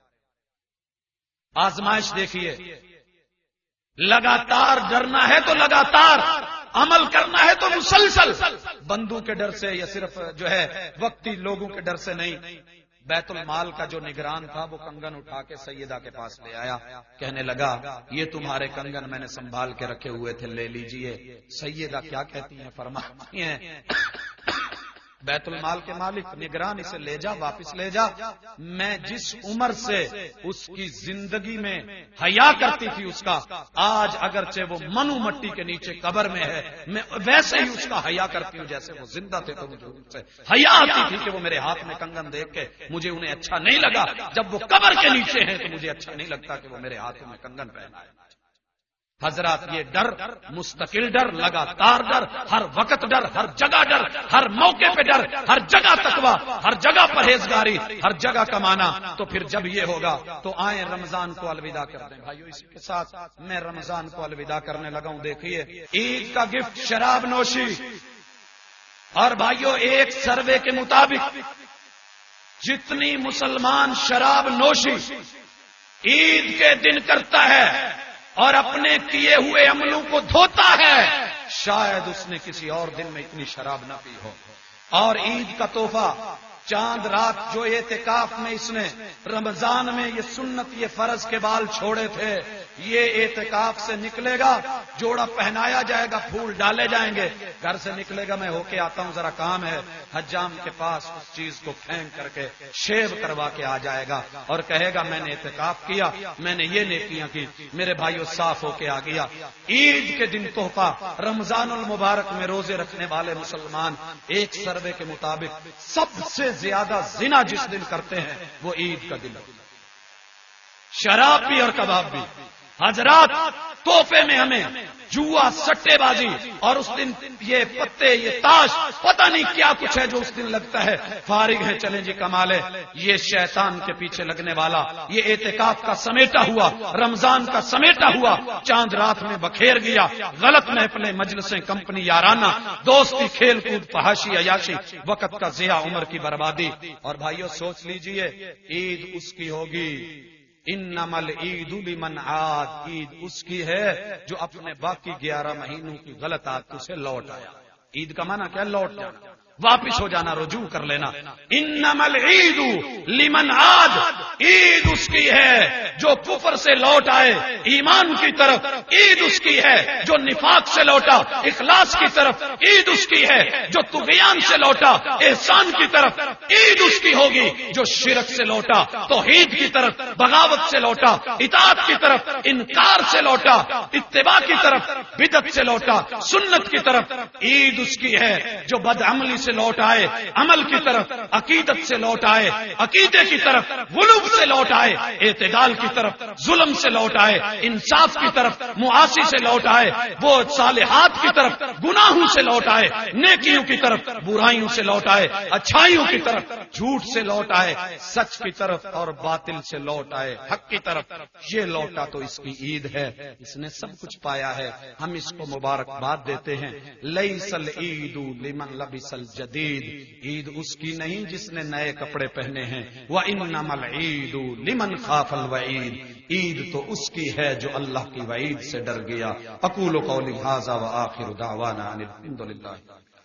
S1: آزمائش دیکھیے، لگاتار ڈرنا ہے تو لگاتار، عمل کرنا ہے تو مسلسل، بندوق کے ڈر سے یا صرف جو ہے وقتی لوگوں کے ڈر سے نہیں۔ بیت المال کا جو نگران تھا وہ کنگن اٹھا کے سیدہ کے پاس لے آیا، کہنے لگا یہ تمہارے کنگن میں نے سنبھال کے رکھے ہوئے تھے، لے لیجئے۔ سیدہ کیا کہتی ہیں؟ فرماتی ہیں بیت المال کے مالک، نگران اسے لے جا، واپس لے جا، میں جس عمر سے اس کی زندگی میں حیا کرتی تھی اس کا، آج اگرچہ وہ منو مٹی کے نیچے قبر میں ہے، میں ویسے ہی اس کا حیا کرتی ہوں جیسے وہ زندہ تھے، تو مجھے ان سے حیا آتی تھی کہ وہ میرے ہاتھ میں کنگن دیکھ کے مجھے انہیں اچھا نہیں لگا، جب وہ قبر کے نیچے ہیں تو مجھے اچھا نہیں لگتا کہ وہ میرے ہاتھوں میں کنگن پہنا ہے۔ حضرات یہ ڈر، مستقل ڈر، لگاتار ڈر، ہر وقت ڈر، ہر جگہ ڈر، ہر موقع پہ ڈر، ہر جگہ تقویٰ، ہر جگہ پرہیزگاری، ہر جگہ کمانا، تو پھر جب یہ ہوگا تو آئیں رمضان کو الوداع کر دیں۔ بھائیو اسی کے ساتھ میں رمضان کو الوداع کرنے لگا ہوں۔ دیکھیے عید کا گفٹ شراب نوشی، اور بھائیو ایک سروے کے مطابق جتنی مسلمان شراب نوشی عید کے دن کرتا ہے اور اپنے کیے ہوئے عملوں کو دھوتا ہے، شاید اس نے کسی اور دن میں اتنی شراب نہ پی ہو۔ اور عید کا تحفہ چاند رات جو اعتکاف میں اس نے رمضان میں یہ سنت یہ فرض کے بال چھوڑے تھے، یہ اعتکاف سے نکلے گا، جوڑا پہنایا جائے گا، پھول ڈالے جائیں گے، گھر سے نکلے گا، میں ہو کے آتا ہوں ذرا کام ہے، حجام کے پاس اس چیز کو پھینک کر کے شیو کروا کے آ جائے گا اور کہے گا میں نے اعتکاف کیا، میں نے یہ نیکیاں کی، میرے بھائیوں صاف ہو کے آ گیا۔ عید کے دن تحفہ رمضان المبارک میں روزے رکھنے والے مسلمان ایک سروے کے مطابق سب سے زیادہ زنا جس دن کرتے ہیں وہ عید کا دن، شراب بھی اور کباب بھی۔ حضرات تحفے میں ہمیں جوا، سٹے بازی، اور اس دن یہ پتے، یہ تاش، پتہ نہیں کیا کچھ ہے جو اس دن لگتا ہے، فارغ ہے چلیں جی کما لے، یہ شیطان کے پیچھے لگنے والا، یہ اعتکاف کا سمیٹا ہوا، رمضان کا سمیٹا ہوا، چاند رات میں بکھیر گیا، غلط محفلیں، مجلسیں، کمپنی یارانہ، دوستی، کھیل کود، فحاشی، عیاشی، وقت کا ضیاع، عمر کی بربادی۔ اور بھائیو سوچ لیجئے عید اس کی ہوگی، انما العید لمن عاد، عید اس کی ہے جو اپنے باقی 11 مہینوں کی غلط عادتوں سے لوٹ آیا۔ عید کا معنی کیا؟ لوٹ جانا، واپس ہو جانا، رجوع کر لینا۔ انما العید لمن عاد، عید اس کی ہے جو کفر سے لوٹ آئے ایمان کی طرف، عید اس کی ہے جو نفاق سے لوٹا اخلاص کی طرف، عید اس کی ہے جو طغیان سے لوٹا احسان کی طرف، عید اس کی ہوگی جو شرک سے لوٹا توحید کی طرف، بغاوت سے لوٹا اطاعت کی طرف، انکار سے لوٹا اتباع کی طرف، بدعت سے لوٹا سنت کی طرف۔ عید اس کی ہے جو بدعملی سے لوٹ آئے عمل کی طرف، عقیدت سے لوٹ آئے عقیدے کی طرف، غلو سے لوٹ آئے اعتدال کی طرف، ظلم سے لوٹ آئے انصاف کی طرف، معاصی سے لوٹ آئے وہ صالحات کی طرف، گناہوں سے لوٹ آئے نیکیوں کی طرف، برائیوں سے لوٹ آئے اچھائیوں کی طرف، جھوٹ سے لوٹ آئے سچ کی طرف، اور باطل سے لوٹ آئے حق کی طرف۔ یہ لوٹا تو اس کی عید ہے، اس نے سب کچھ پایا ہے، ہم اس کو مبارکباد دیتے ہیں۔ لیس العید لمن لبس الجدید، عید اس کی نہیں جس نے نئے کپڑے پہنے ہیں، وانما العید لمن خاف الوعید، عید تو اس کی ہے جو اللہ کی وعید سے ڈر گیا۔ اقول قولی ھذا وآخر دعوانا ان الحمد للہ۔